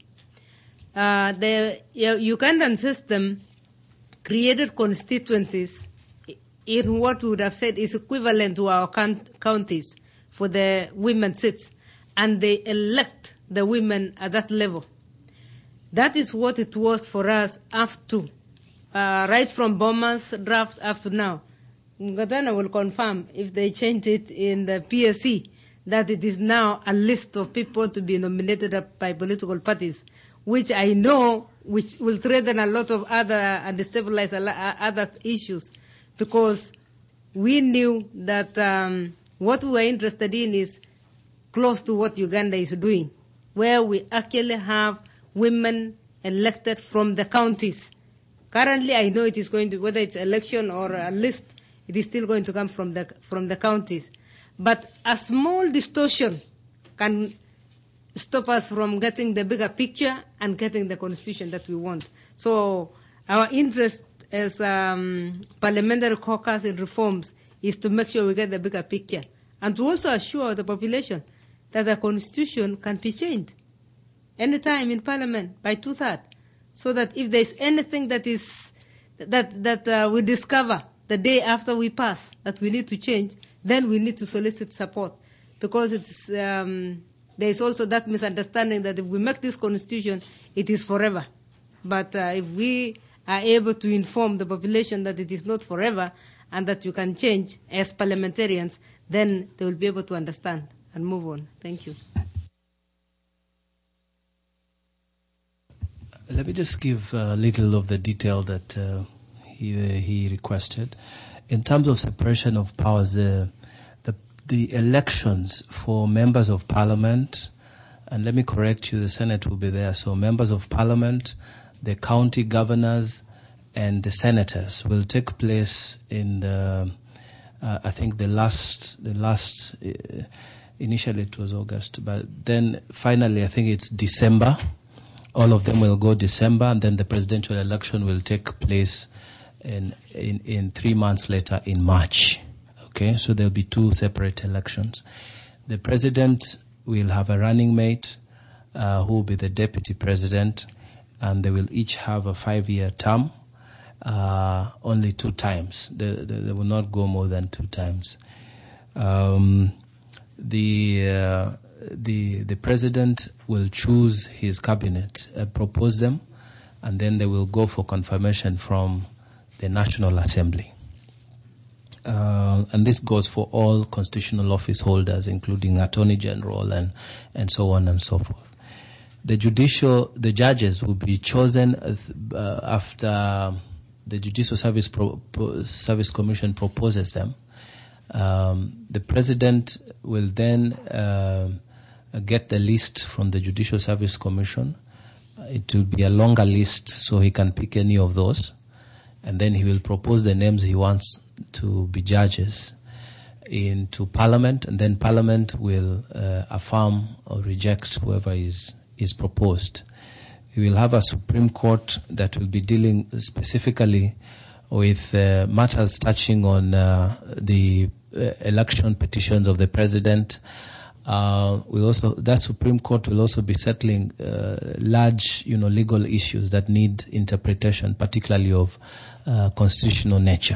Uh, the Ugandan system created constituencies in what we would have said is equivalent to our counties for the women's seats, and they elect the women at that level. That is what it was for us after, uh, right from Boma's draft up to now. Ngatana will confirm if they change it in the P S C that it is now a list of people to be nominated by political parties, which I know which will threaten a lot of other and destabilize a lot other issues, because we knew that um, what we were interested in is close to what Uganda is doing, where we actually have women elected from the counties. Currently, I know it is going to, whether it's election or a list, it is still going to come from the from the counties. But a small distortion can stop us from getting the bigger picture and getting the constitution that we want. So our interest as um, parliamentary caucus in reforms is to make sure we get the bigger picture and to also assure the population that the constitution can be changed anytime in parliament by two-thirds, so that if there's anything that is that that uh, we discover the day after we pass that we need to change, then we need to solicit support, because it's um, there is also that misunderstanding that if we make this constitution, it is forever. But uh, if we are able to inform the population that it is not forever and that you can change as parliamentarians, then they will be able to understand and move on. Thank you. Let me just give a little of the detail that uh, he, uh, he requested. In terms of separation of powers, uh, the, the elections for members of parliament, and let me correct you, the Senate will be there, so members of parliament, the county governors, and the senators will take place in the, uh, I think the last, the last, uh, initially it was August, but then finally I think it's December. All of them will go December, and then the presidential election will take place in, in, in three months later in March. Okay, so there'll be two separate elections. The president will have a running mate uh, who will be the deputy president, and they will each have a five-year term, uh, only two times. They, they, they will not go more than two times. Um, the uh, the the president will choose his cabinet, uh, propose them, and then they will go for confirmation from the National Assembly. Uh, and this goes for all constitutional office holders, including Attorney General and, and so on and so forth. The judicial, the judges will be chosen uh, after the Judicial Service Pro, Pro, Service Commission proposes them. Um, the president will then uh, get the list from the Judicial Service Commission. It will be a longer list, so he can pick any of those. And then he will propose the names he wants to be judges into Parliament, and then Parliament will uh, affirm or reject whoever is, is proposed. We will have a Supreme Court that will be dealing specifically with uh, matters touching on uh, the uh, election petitions of the president. Uh, we also that Supreme Court will also be settling uh, large, you know, legal issues that need interpretation, particularly of uh, constitutional nature.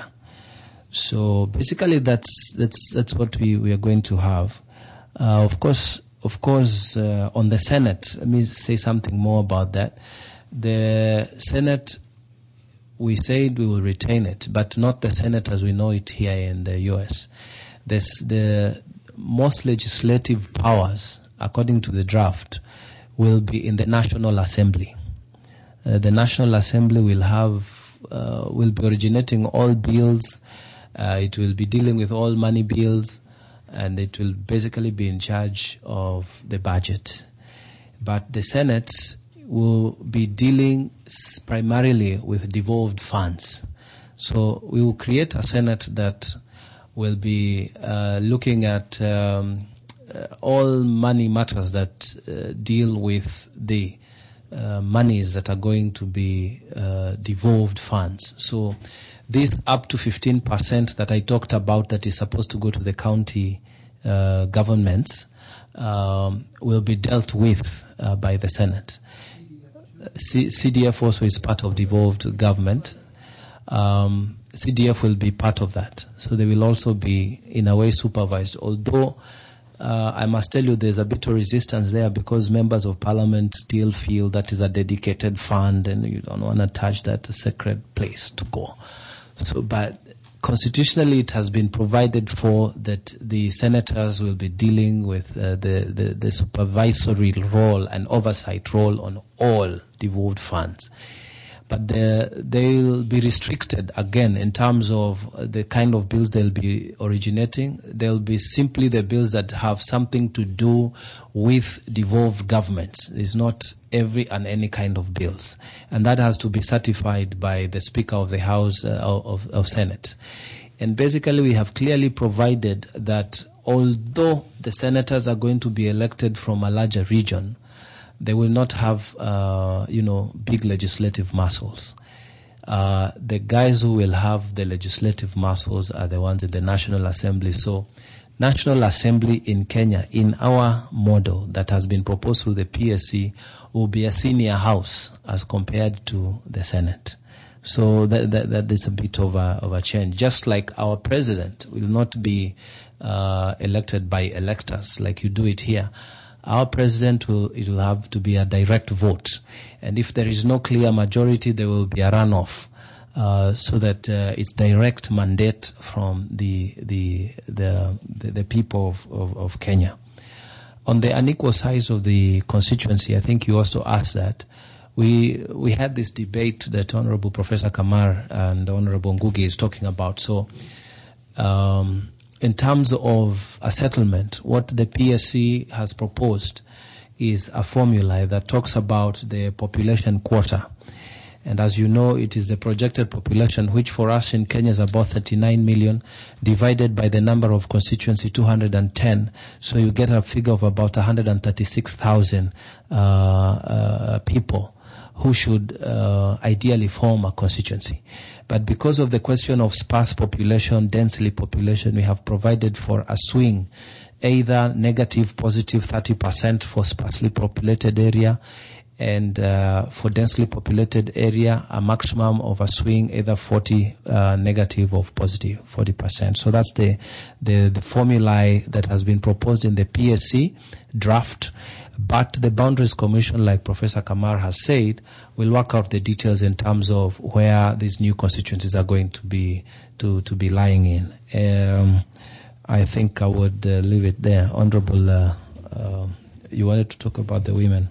So basically, that's that's that's what we, we are going to have. Uh, of course, of course, uh, on the Senate, let me say something more about that. The Senate, we said we will retain it, but not the Senate as we know it here in the U S. This, the most legislative powers, according to the draft, will be in the National Assembly. Uh, the National Assembly will have, uh, will be originating all bills. Uh, it will be dealing with all money bills, and it will basically be in charge of the budget. But the Senate will be dealing primarily with devolved funds. So we will create a Senate that will be uh, looking at um, uh, all money matters that uh, deal with the uh, monies that are going to be uh, devolved funds. So this up to fifteen percent that I talked about that is supposed to go to the county uh, governments um, will be dealt with uh, by the Senate. C- CDF also is part of devolved government. Um, C D F will be part of that. So they will also be, in a way, supervised. Although, uh, I must tell you, there's a bit of resistance there because members of parliament still feel that is a dedicated fund and you don't want to touch that sacred place to go. So, but constitutionally it has been provided for that the senators will be dealing with uh, the, the, the supervisory role and oversight role on all devolved funds. But they'll be restricted again in terms of the kind of bills they'll be originating. They'll be simply the bills that have something to do with devolved governments. It's not every and any kind of bills. And that has to be certified by the Speaker of the House uh, of, of Senate. And basically we have clearly provided that although the senators are going to be elected from a larger region, they will not have, uh, you know, big legislative muscles. Uh, the guys who will have the legislative muscles are the ones in the National Assembly. So, National Assembly in Kenya, in our model that has been proposed through the P S C, will be a senior house as compared to the Senate. So that, that, that is a bit of a, of a change. Just like our president will not be uh, elected by electors like you do it here. Our president will, it will have to be a direct vote. And if there is no clear majority, there will be a runoff. Uh, so that uh, it's direct mandate from the the the the, the people of, of, of Kenya. On the unequal size of the constituency, I think you also asked that. We we had this debate that Honorable Professor Kamar and Honorable Ngugi is talking about. So, um, in terms of a settlement, what the P S C has proposed is a formula that talks about the population quota. And as you know, it is the projected population, which for us in Kenya is about thirty-nine million, divided by the number of constituency, two hundred ten. So you get a figure of about one hundred thirty-six thousand uh, uh, people who should uh, ideally form a constituency. But because of the question of sparse population, densely population, we have provided for a swing, either negative, positive thirty percent for sparsely populated area, and uh, for densely populated area, a maximum of a swing, either forty uh, negative or positive, forty percent. So that's the, the, the formula that has been proposed in the P S C draft. But the Boundaries Commission, like Professor Kamar has said, will work out the details in terms of where these new constituencies are going to be to, to be lying in. Um, I think I would uh, leave it there. Honorable, uh, uh, you wanted to talk about the women.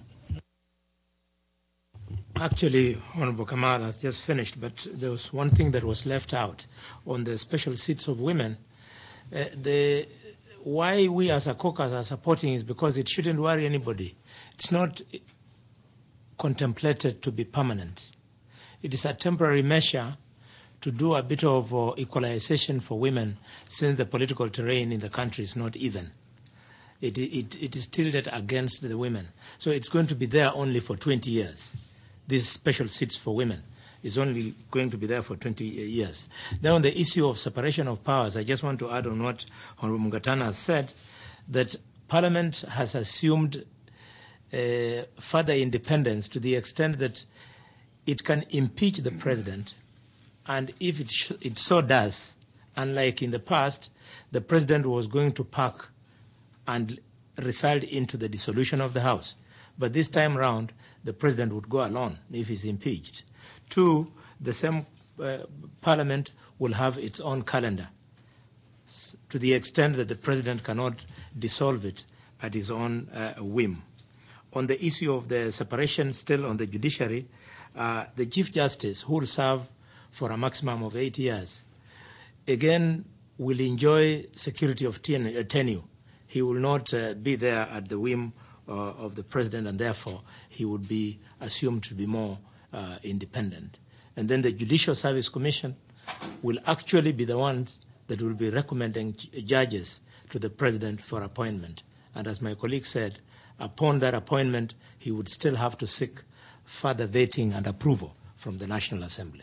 Actually, Honorable Kamal has just finished, but there was one thing that was left out on the special seats of women. Uh, the why we as a caucus are supporting is because it shouldn't worry anybody. It's not contemplated to be permanent. It is a temporary measure to do a bit of uh, equalization for women, since the political terrain in the country is not even. It, it, it is tilted against the women. So it's going to be there only for twenty years. These special seats for women is only going to be there for twenty years. Then on the issue of separation of powers, I just want to add on what Honorable Mugatana has said, that Parliament has assumed uh, further independence to the extent that it can impeach the President, and if it, sh- it so does, unlike in the past, the President was going to pack and result into the dissolution of the House. But this time round, the President would go alone if he's impeached. Two, the same uh, Parliament will have its own calendar, s- to the extent that the President cannot dissolve it at his own uh, whim. On the issue of the separation, still on the judiciary, uh, the Chief Justice, who will serve for a maximum of eight years, again will enjoy security of ten- uh, tenure. He will not uh, be there at the whim Uh, of the President, and therefore he would be assumed to be more uh, independent. And then the Judicial Service Commission will actually be the ones that will be recommending j- judges to the President for appointment. And as my colleague said, upon that appointment, he would still have to seek further vetting and approval from the National Assembly.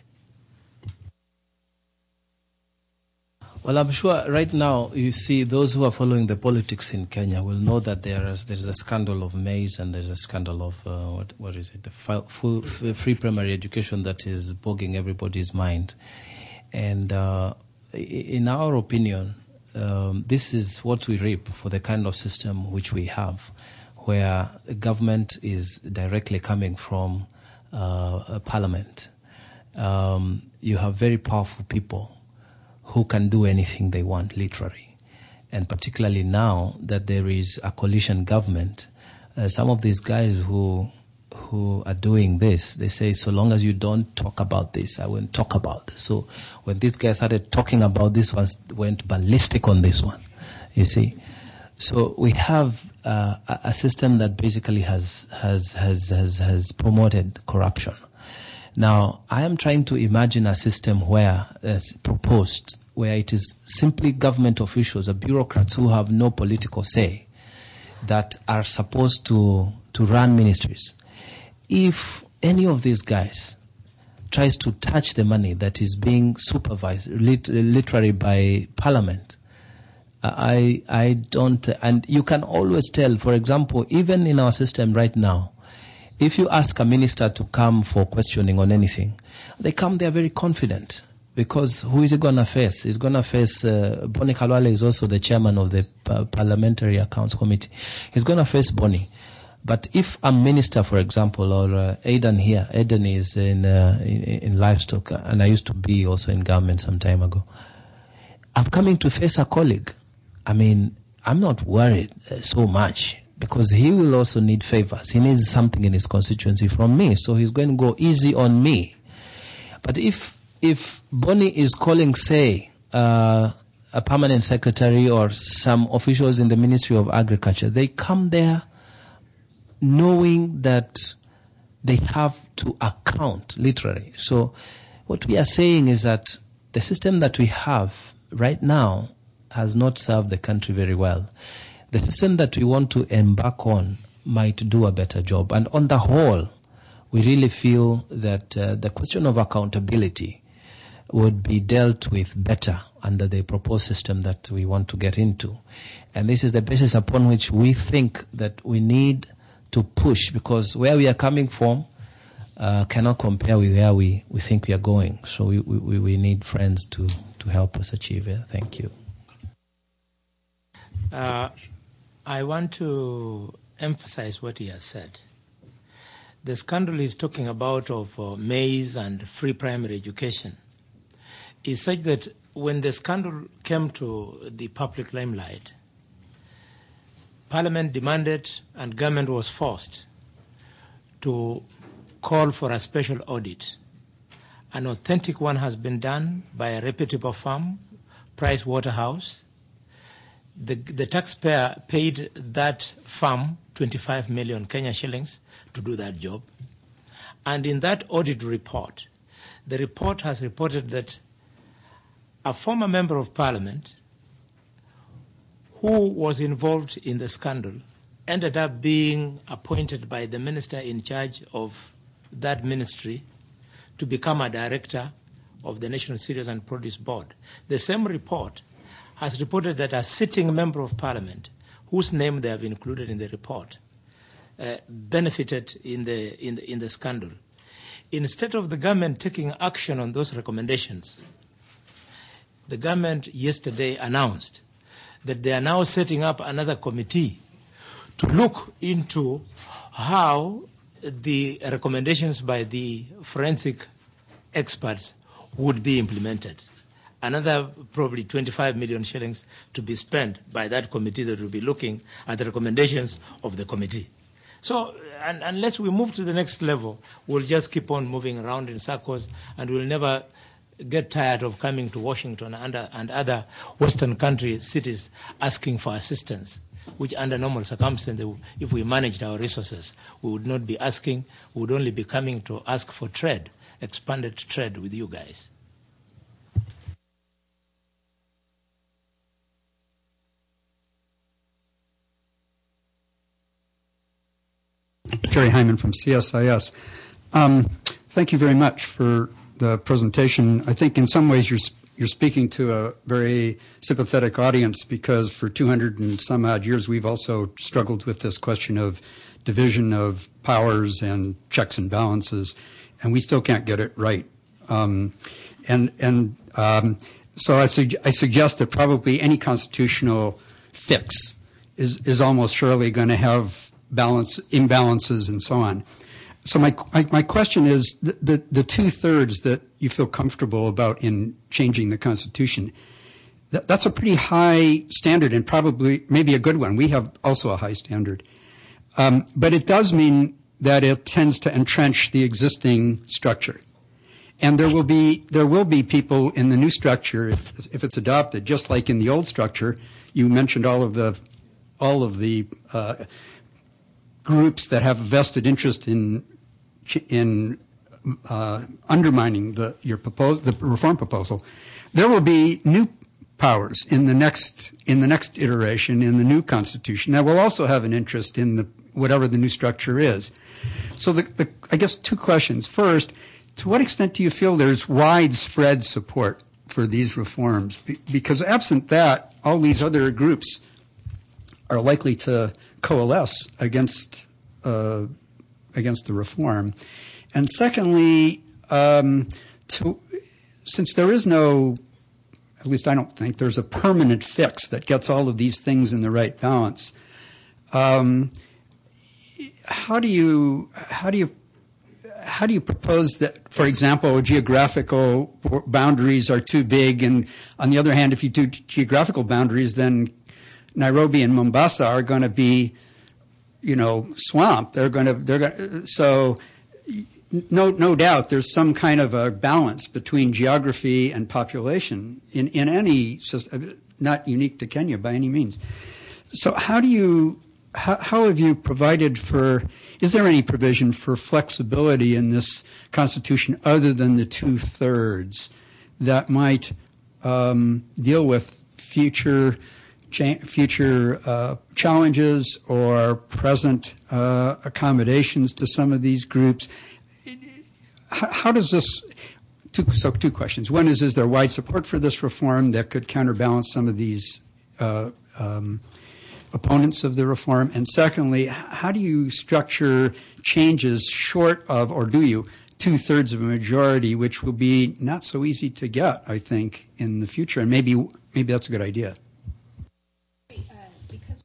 Well, I'm sure right now, you see, those who are following the politics in Kenya will know that there is there's a scandal of maize and there's a scandal of, uh, what what is it, the fi- full, free primary education that is bogging everybody's mind. And uh, in our opinion, um, this is what we reap for the kind of system which we have, where the government is directly coming from uh, a parliament. Um, you have very powerful people who can do anything they want, literally. And particularly now that there is a coalition government, uh, some of these guys who who are doing this, they say, so long as you don't talk about this, I won't talk about this. So when these guys started talking about this, one went ballistic on this one, you see. So we have uh, a, a system that basically has has has has, has promoted corruption. Now, I am trying to imagine a system where, as proposed, where it is simply government officials, or bureaucrats who have no political say, that are supposed to, to run ministries. If any of these guys tries to touch the money that is being supervised lit- literally by Parliament, I, I don't, and you can always tell, for example, even in our system right now, if you ask a minister to come for questioning on anything, they come there very confident. because who is he going to face? He's going to face, uh, Boni Khalwale is also the chairman of the pa- Parliamentary Accounts Committee. He's going to face Boni. But if I'm minister, for example, or uh, Aidan here, Aidan is in, uh, in in livestock, and I used to be also in government some time ago. I'm coming to face a colleague. I mean, I'm not worried uh, so much, because he will also need favors. He needs something in his constituency from me, so he's going to go easy on me. But if if Boni is calling, say, uh, a permanent secretary or some officials in the Ministry of Agriculture, they come there knowing that they have to account, literally. So what we are saying is that the system that we have right now has not served the country very well. The system that we want to embark on might do a better job. And on the whole, we really feel that uh, the question of accountability would be dealt with better under the proposed system that we want to get into. And this is the basis upon which we think that we need to push, because where we are coming from uh, cannot compare with where we, we think we are going. So we, we, we need friends to, to help us achieve it. Thank you. Uh, I want to emphasize what he has said. The scandal he's talking about of uh, maize and free primary education is such that when the scandal came to the public limelight, Parliament demanded and government was forced to call for a special audit. An authentic one has been done by a reputable firm, Price Waterhouse. The, the taxpayer paid that firm twenty-five million Kenya shillings to do that job. And in that audit report, the report has reported that a former member of Parliament who was involved in the scandal ended up being appointed by the minister in charge of that ministry to become a director of the National Cereals and Produce Board. The same report has reported that a sitting member of Parliament, whose name they have included in the report, uh, benefited in the, in the in the scandal. Instead of the government taking action on those recommendations, the government yesterday announced that they are now setting up another committee to look into how the recommendations by the forensic experts would be implemented. Another probably twenty-five million shillings to be spent by that committee that will be looking at the recommendations of the committee. So and, unless we move to the next level, we'll just keep on moving around in circles, and we'll never get tired of coming to Washington and, and other Western country cities asking for assistance, which under normal circumstances, if we managed our resources, we would not be asking, we would only be coming to ask for trade, expanded trade with you guys. Jerry Hyman from C S I S. Um, thank you very much for the presentation. I think in some ways you're you're speaking to a very sympathetic audience, because for two hundred and some odd years we've also struggled with this question of division of powers and checks and balances, and we still can't get it right. Um, and and um, so I, sug- I suggest that probably any constitutional fix is is almost surely going to have balance imbalances and so on. So my my question is, the, the, the two-thirds that you feel comfortable about in changing the Constitution, that, that's a pretty high standard, and probably maybe a good one. We have also a high standard. Um, but it does mean that it tends to entrench the existing structure. And there will be there will be people in the new structure, if if it's adopted, just like in the old structure. You mentioned all of the all of the uh, groups that have a vested interest in in uh, undermining the your propose the reform proposal. There will be new powers in the next in the next iteration in the new Constitution that will also have an interest in the whatever the new structure is. So the, the I guess two questions. First, to what extent do you feel there's widespread support for these reforms? Be, because absent that, all these other groups are likely to coalesce against uh, against the reform. And secondly, um, to since there is no, at least I don't think, there's a permanent fix that gets all of these things in the right balance, um, how do you, how do you, how do you propose that, for example, geographical boundaries are too big, and on the other hand, if you do geographical boundaries, then Nairobi and Mombasa are going to be, you know, swamped. They're going to, they're going to, so no, no doubt there's some kind of a balance between geography and population in, in any system, not unique to Kenya by any means. So how do you, how, how have you provided for, is there any provision for flexibility in this Constitution other than the two-thirds that might um, deal with future cha- future uh, challenges or present uh, accommodations to some of these groups? How, how does this, two, so two questions. One is, is there wide support for this reform that could counterbalance some of these uh, um, opponents of the reform? And secondly, how do you structure changes short of, or do you, two-thirds of a majority, which will be not so easy to get, I think, in the future? And maybe maybe that's a good idea. Uh, because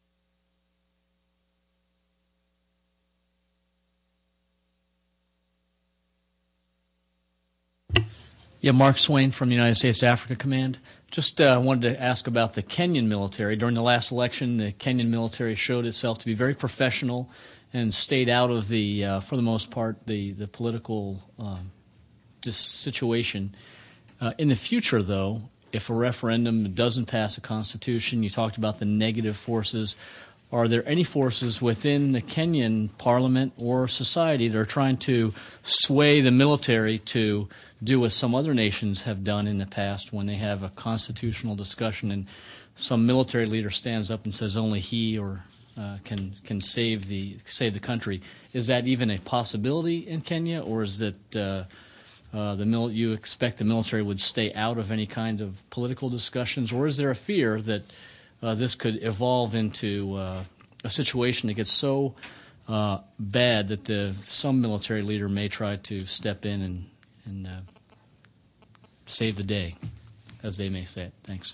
Yeah, Mark Swain from the United States Africa Command. Just uh, wanted to ask about the Kenyan military. During the last election, the Kenyan military showed itself to be very professional and stayed out of the, uh, for the most part, the, the political um, situation. Uh, in the future, though, if a referendum doesn't pass a constitution, you talked about the negative forces. Are there any forces within the Kenyan parliament or society that are trying to sway the military to do what some other nations have done in the past when they have a constitutional discussion and some military leader stands up and says only he or uh, can can save the save the country? Is that even a possibility in Kenya, or is it uh, uh, the mil- you expect the military would stay out of any kind of political discussions, or is there a fear that Uh, this could evolve into uh, a situation that gets so uh, bad that the, some military leader may try to step in and, and uh, save the day, as they may say it? Thanks.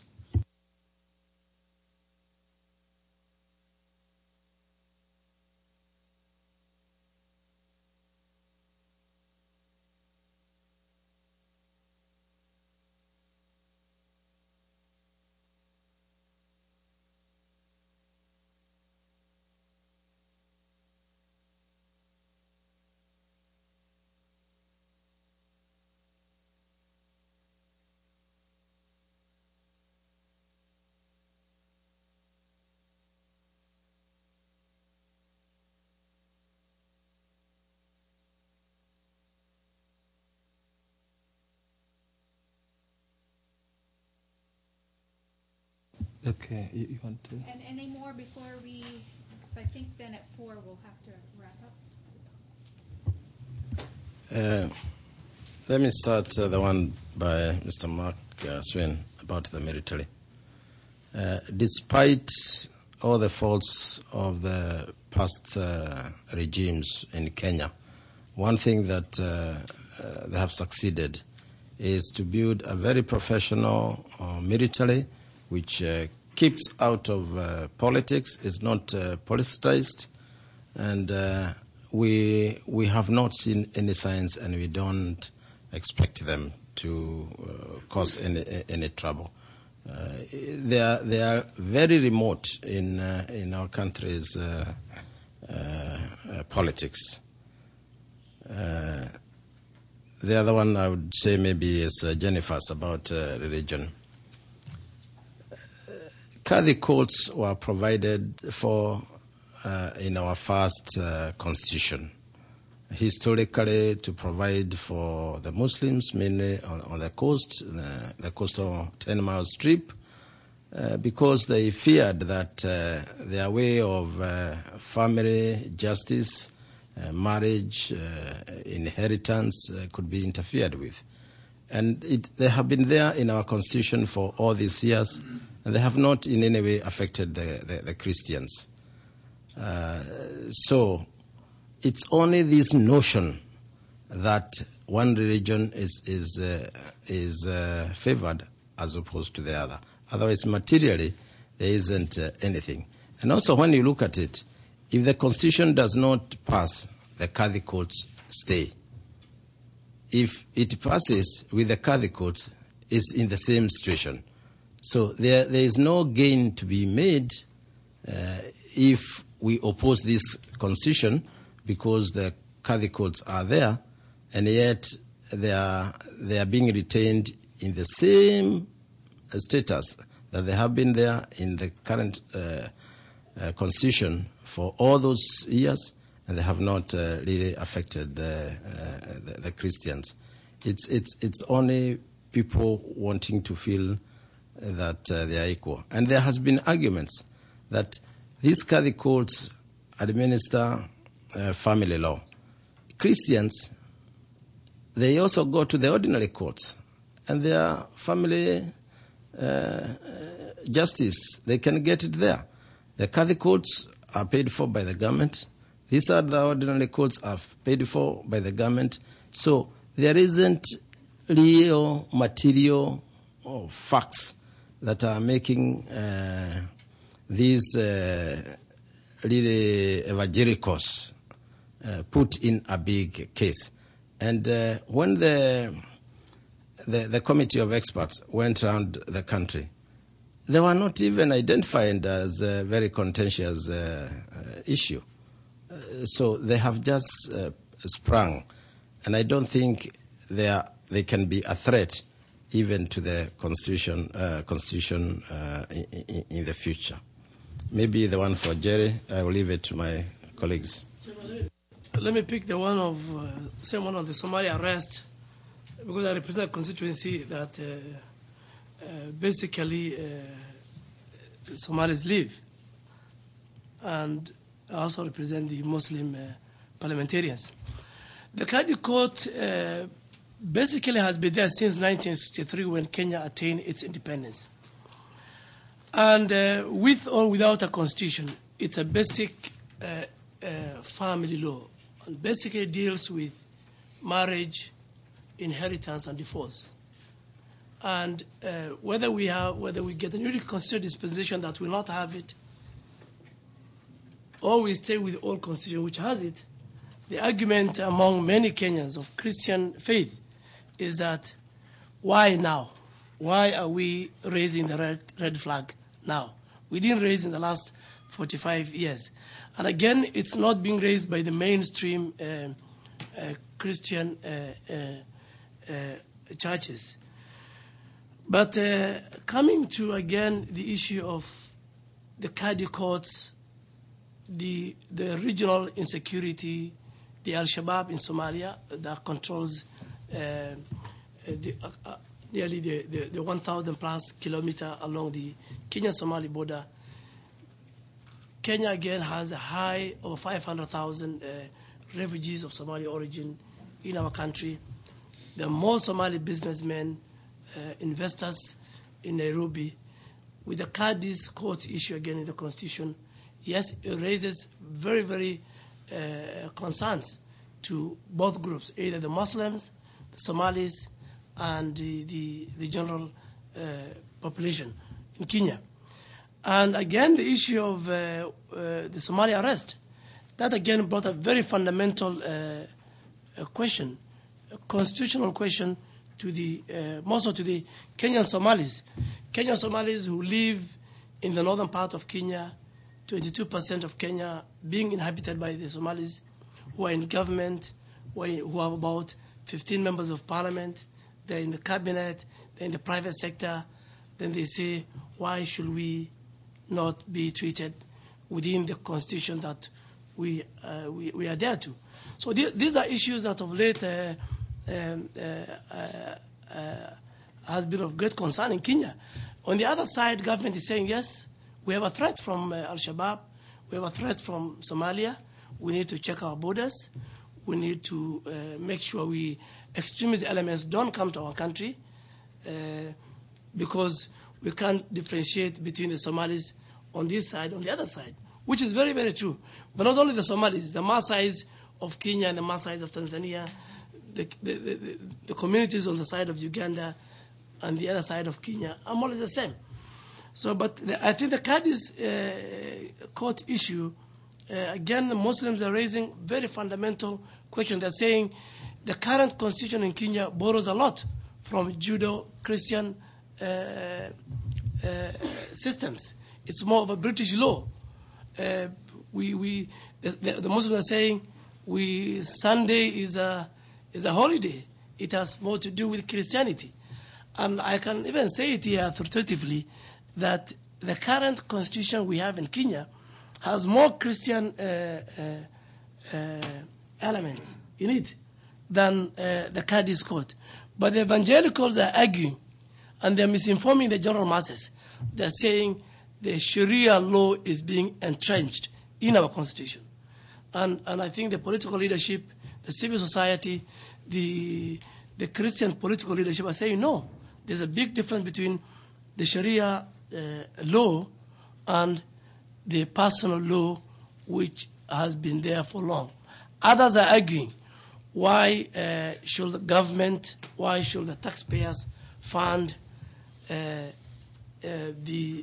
Okay, you, you want to? and any more before we? Because I think then at four we'll have to wrap up. Uh, let me start uh, the one by Mister Mark uh, Swain about the military. Uh, despite all the faults of the past uh, regimes in Kenya, one thing that uh, uh, they have succeeded is to build a very professional uh, military which uh, keeps out of uh, politics, is not uh, politicized, and uh, we we have not seen any signs, and we don't expect them to uh, cause any any trouble. Uh, they are they are very remote in uh, in our country's uh, uh, uh, politics. Uh, the other one I would say maybe is uh, Jennifer's about uh, religion. Kadhi courts were provided for uh, in our first uh, constitution, historically to provide for the Muslims, mainly on, on the coast, the, the coastal ten-mile strip, uh, because they feared that uh, their way of uh, family justice, uh, marriage, uh, inheritance uh, could be interfered with. And it, they have been there in our constitution for all these years, and they have not in any way affected the, the, the Christians. Uh, so it's only this notion that one religion is is uh, is uh, favored as opposed to the other. Otherwise, materially, there isn't uh, anything. And also, when you look at it, if the constitution does not pass, the Qadhi courts stay. If it passes with the Qadhi courts, it's in the same situation. So there there is no gain to be made uh, if we oppose this constitution, because the Qadhi courts are there, and yet they are they are being retained in the same status that they have been there in the current uh, uh, constitution for all those years, and they have not uh, really affected the, uh, the, the Christians. It's it's it's only people wanting to feel that uh, they are equal, and there has been arguments that these Qadhi courts administer uh, family law. Christians, they also go to the ordinary courts, and their family uh, justice, they can get it there. The Qadhi courts are paid for by the government. These other ordinary courts are paid for by the government. So there isn't real material or facts that are making uh, these uh, really evangelicals uh, put in a big case. And uh, when the, the the committee of experts went around the country, they were not even identified as a very contentious uh, uh, issue. Uh, so they have just uh, sprung, and I don't think they are, they can be a threat even to the constitution uh, constitution uh, in, in, in the future. Maybe the one for Jerry, I will leave it to my colleagues. Let me pick the one of, uh, same one on the Somali arrest, because I represent a constituency that uh, uh, basically uh, Somalis live. And I also represent the Muslim uh, parliamentarians. The Qadhi court uh, basically has been there since nineteen sixty-three, when Kenya attained its independence. And uh, with or without a constitution, it's a basic uh, uh, family law, and basically deals with marriage, inheritance, and divorce. And uh, whether we have, whether we get a newly constituted dispensation that will not have it, or we stay with the old constitution which has it, the argument among many Kenyans of Christian faith is that why now? Why are we raising the red, red flag now? We didn't raise in the last forty-five years. And again, it's not being raised by the mainstream uh, uh, Christian uh, uh, uh, churches. But uh, coming to, again, the issue of the Qadhi courts, the, the regional insecurity, the Al-Shabaab in Somalia that controls uh, the, uh, uh, nearly the, the, the one thousand plus kilometer along the Kenya-Somali border. Kenya again has a high over five hundred thousand uh, refugees of Somali origin in our country. There are more Somali businessmen, uh, investors in Nairobi. With the Qadhi's court issue again in the constitution, yes, it raises very, very uh, concerns to both groups, either the Muslims, the Somalis, and the, the, the general uh, population in Kenya. And again, the issue of uh, uh, the Somali arrest, that again brought a very fundamental uh, question, a constitutional question to the, uh, most to the Kenyan Somalis. Kenyan Somalis who live in the northern part of Kenya, twenty-two percent of Kenya being inhabited by the Somalis, who are in government, who, are, who have about fifteen members of parliament, they're in the cabinet, they're in the private sector. Then they say, why should we not be treated within the constitution that we uh, we, we adhere to? So th- these are issues that of late uh, um, uh, uh, uh, has been of great concern in Kenya. On the other side, government is saying, yes, we have a threat from uh, Al-Shabaab, we have a threat from Somalia, we need to check our borders, we need to uh, make sure we extremist elements don't come to our country, uh, because we can't differentiate between the Somalis on this side, on the other side, which is very, very true. But not only the Somalis, the Maasais of Kenya and the Maasais of Tanzania, the, the, the, the communities on the side of Uganda and the other side of Kenya are more or less the same. So, but the, I think the Cadiz uh, court issue, uh, again, the Muslims are raising very fundamental question. They're saying the current constitution in Kenya borrows a lot from Judo-Christian uh, uh, systems. It's more of a British law. Uh, we, we, the, the Muslims are saying we Sunday is a is a holiday. It has more to do with Christianity, and I can even say it here authoritatively that the current constitution we have in Kenya has more Christian uh, uh, uh, elements in it than uh, the Cadiz Court. But the evangelicals are arguing, and they're misinforming the general masses. They're saying the Sharia law is being entrenched in our constitution. And, and I think the political leadership, the civil society, the, the Christian political leadership are saying, no, there's a big difference between the Sharia uh, law and the personal law, which has been there for long. Others are arguing, why uh, should the government, why should the taxpayers fund uh, uh, the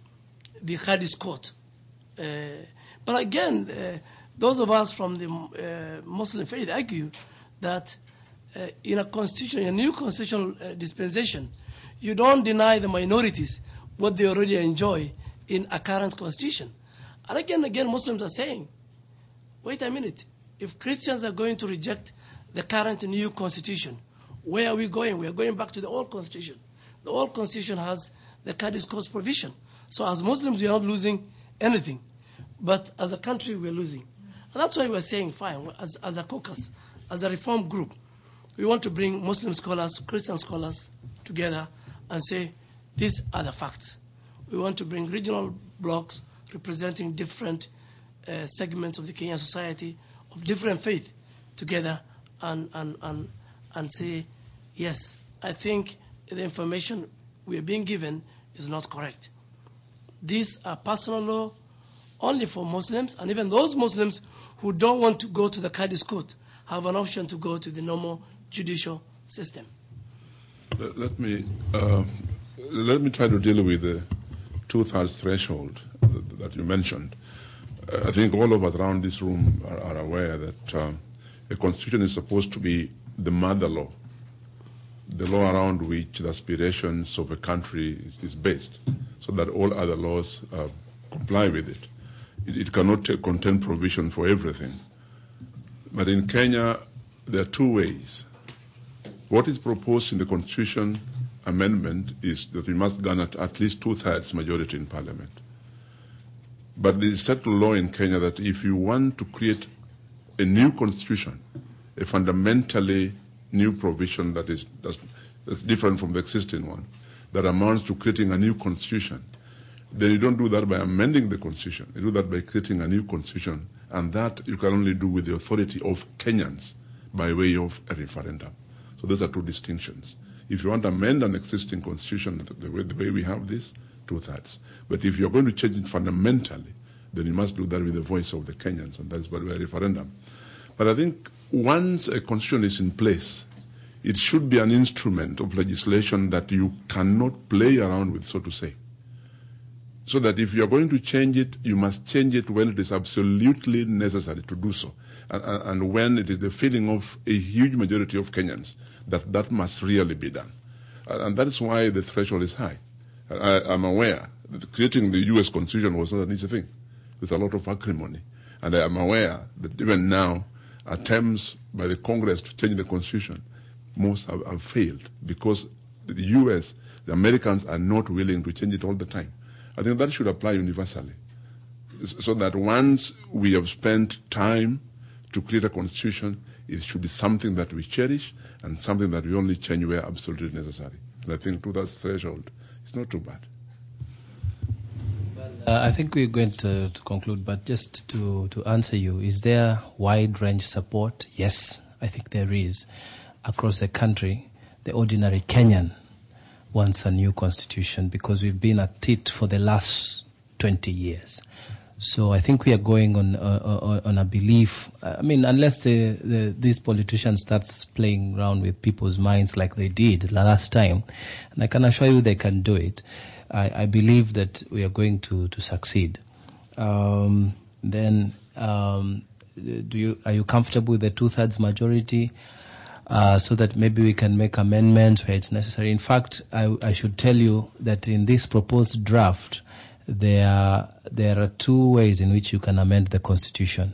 the Cadiz court? Uh, but again, uh, those of us from the uh, Muslim faith argue that uh, in a constitution, a new constitutional uh, dispensation, you don't deny the minorities what they already enjoy in a current constitution. And again, again, Muslims are saying, wait a minute, if Christians are going to reject the current new constitution, where are we going? We are going back to the old constitution. The old constitution has the Cadiz court provision. So as Muslims, we are not losing anything. But as a country, we are losing. And that's why we are saying, fine, as, as a caucus, as a reform group, we want to bring Muslim scholars, Christian scholars together and say, these are the facts. We want to bring regional blocks representing different uh, segments of the Kenyan society, of different faith, together and, and, and, and say, yes, I think the information we are being given is not correct. These are personal law only for Muslims, and even those Muslims who don't want to go to the Cadiz court have an option to go to the normal judicial system. Let, let me uh, let me try to deal with the two-thirds threshold that, that you mentioned. Uh, I think all of us around this room are, are aware that um, a constitution is supposed to be the mother law, the law around which the aspirations of a country is, is based, so that all other laws uh, comply with it. It, it cannot take, contain provision for everything. But in Kenya, there are two ways. What is proposed in the constitution amendment is that we must garner at least two-thirds majority in parliament. But there is settled law in Kenya that if you want to create a new constitution, a fundamentally new provision that is that's, that's different from the existing one, that amounts to creating a new constitution, then you don't do that by amending the constitution. You do that by creating a new constitution, and that you can only do with the authority of Kenyans by way of a referendum. So those are two distinctions. If you want to amend an existing constitution the way, the way we have this, two-thirds. But if you're going to change it fundamentally, then you must do that with the voice of the Kenyans, and that's by way of referendum. But I think once a constitution is in place, it should be an instrument of legislation that you cannot play around with, so to say. So that if you're going to change it, you must change it when it is absolutely necessary to do so. And, and when it is the feeling of a huge majority of Kenyans that that must really be done. And that is why the threshold is high. I, I'm aware that creating the U S Constitution was not an easy thing. There's a lot of acrimony. And I am aware that even now, attempts by the Congress to change the Constitution, most have, have failed because the U S, the Americans are not willing to change it all the time. I think that should apply universally. So that once we have spent time to create a constitution, it should be something that we cherish and something that we only change where absolutely necessary. And I think to that threshold, it's not too bad. Uh, I think we're going to, to conclude, but just to, to answer you, is there wide range support? Yes, I think there is. Across the country, the ordinary Kenyan wants a new constitution because we've been at it for the last twenty years. So I think we are going on uh, on a belief. I mean, unless the, the these politicians starts playing around with people's minds like they did the last time, and I can assure you they can do it. I, I believe that we are going to to succeed. Um, then, um, do you are you comfortable with the two-thirds majority? Uh, so that maybe we can make amendments where it's necessary. In fact, I, I should tell you that in this proposed draft, there are, there are two ways in which you can amend the Constitution.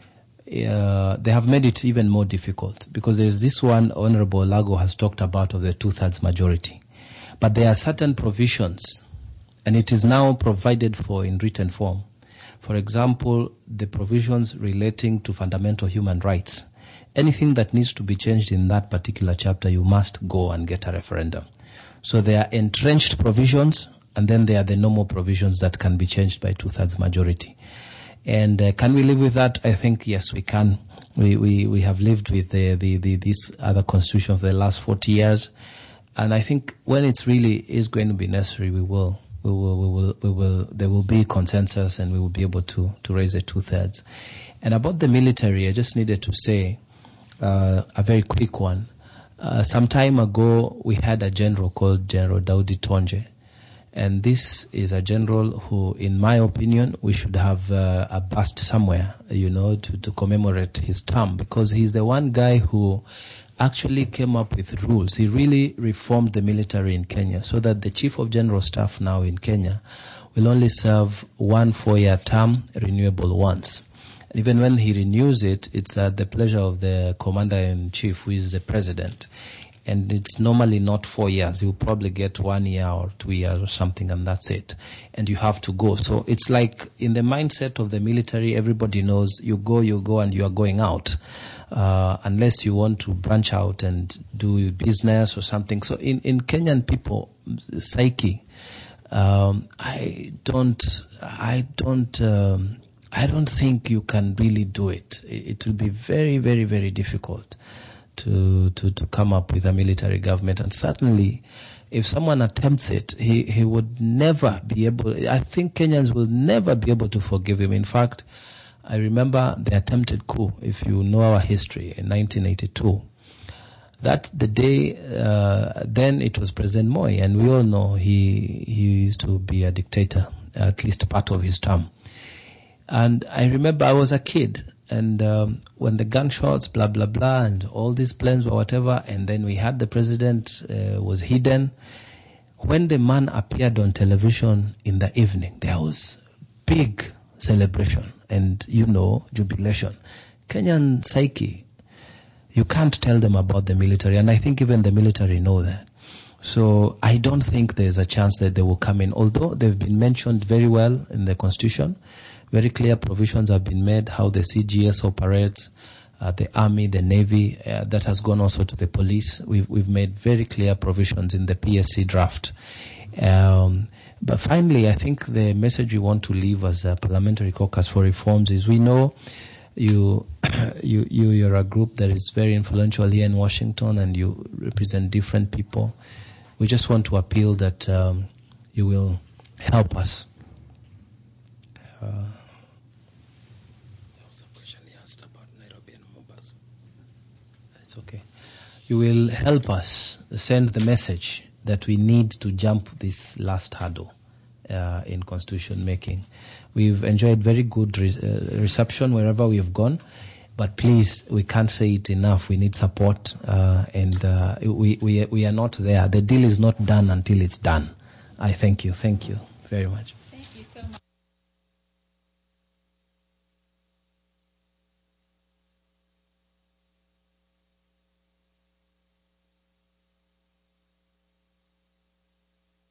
Uh, they have made it even more difficult because there's this one Honorable Lago has talked about of the two-thirds majority. But there are certain provisions, and it is now provided for in written form. For example, the provisions relating to fundamental human rights. Anything that needs to be changed in that particular chapter, you must go and get a referendum. So there are entrenched provisions, and then there are the normal provisions that can be changed by two-thirds majority. And uh, can we live with that? I think, yes, we can. We we, we have lived with the, the, the, this other constitution for the last forty years. And I think when it really is going to be necessary, we will. We will, we will, we will, there will be consensus and we will be able to, to raise the two-thirds. And about the military, I just needed to say uh, a very quick one. Uh, some time ago, we had a general called General Daudi Tonje. And this is a general who, in my opinion, we should have uh, a bust somewhere, you know, to, to commemorate his term, because he's the one guy who actually came up with rules. He really reformed the military in Kenya so that the Chief of General Staff now in Kenya will only serve one four-year term, renewable once. And even when he renews it, it's at the pleasure of the Commander-in-Chief, who is the President. And it's normally not four years. You will probably get one year or two years or something, and that's it. And you have to go. So it's like in the mindset of the military, everybody knows you go, you go, and you are going out. Uh, unless you want to branch out and do business or something. So in, in Kenyan people psyche, um, I don't, I don't, um, I don't think you can really do it. It will be very, very, very difficult to, to, to come up with a military government. And certainly, if someone attempts it, he, he would never be able, I think Kenyans will never be able to forgive him. In fact, I remember the attempted coup, if you know our history, in nineteen eighty-two. That the day, uh, then it was President Moi, and we all know he, he used to be a dictator, at least part of his term. And I remember I was a kid, and um, when the gunshots, blah, blah, blah, and all these planes or whatever, and then we had the president uh, was hidden. When the man appeared on television in the evening, there was big celebration and, you know, jubilation. Kenyan psyche, you can't tell them about the military, and I think even the military know that. So I don't think there's a chance that they will come in, although they've been mentioned very well in the Constitution. Very clear provisions have been made how the C G S operates, uh, the Army, the Navy, uh, that has gone also to the police. We've, we've made very clear provisions in the P S C draft. Um, But finally, I think the message we want to leave as a Parliamentary Caucus for Reforms is we know you, you, you, you're a group that is very influential here in Washington and you represent different people. We just want to appeal that um, you will help us. Uh, there was a question he asked about Nairobi and Mombasa. It's okay. You will help us send the message that we need to jump this last hurdle uh, in constitution making. We've enjoyed very good re- uh, reception wherever we have gone, but please, we can't say it enough. We need support, uh, and uh, we, we we are not there. The deal is not done until it's done. I thank you. Thank you very much. Thank you so much.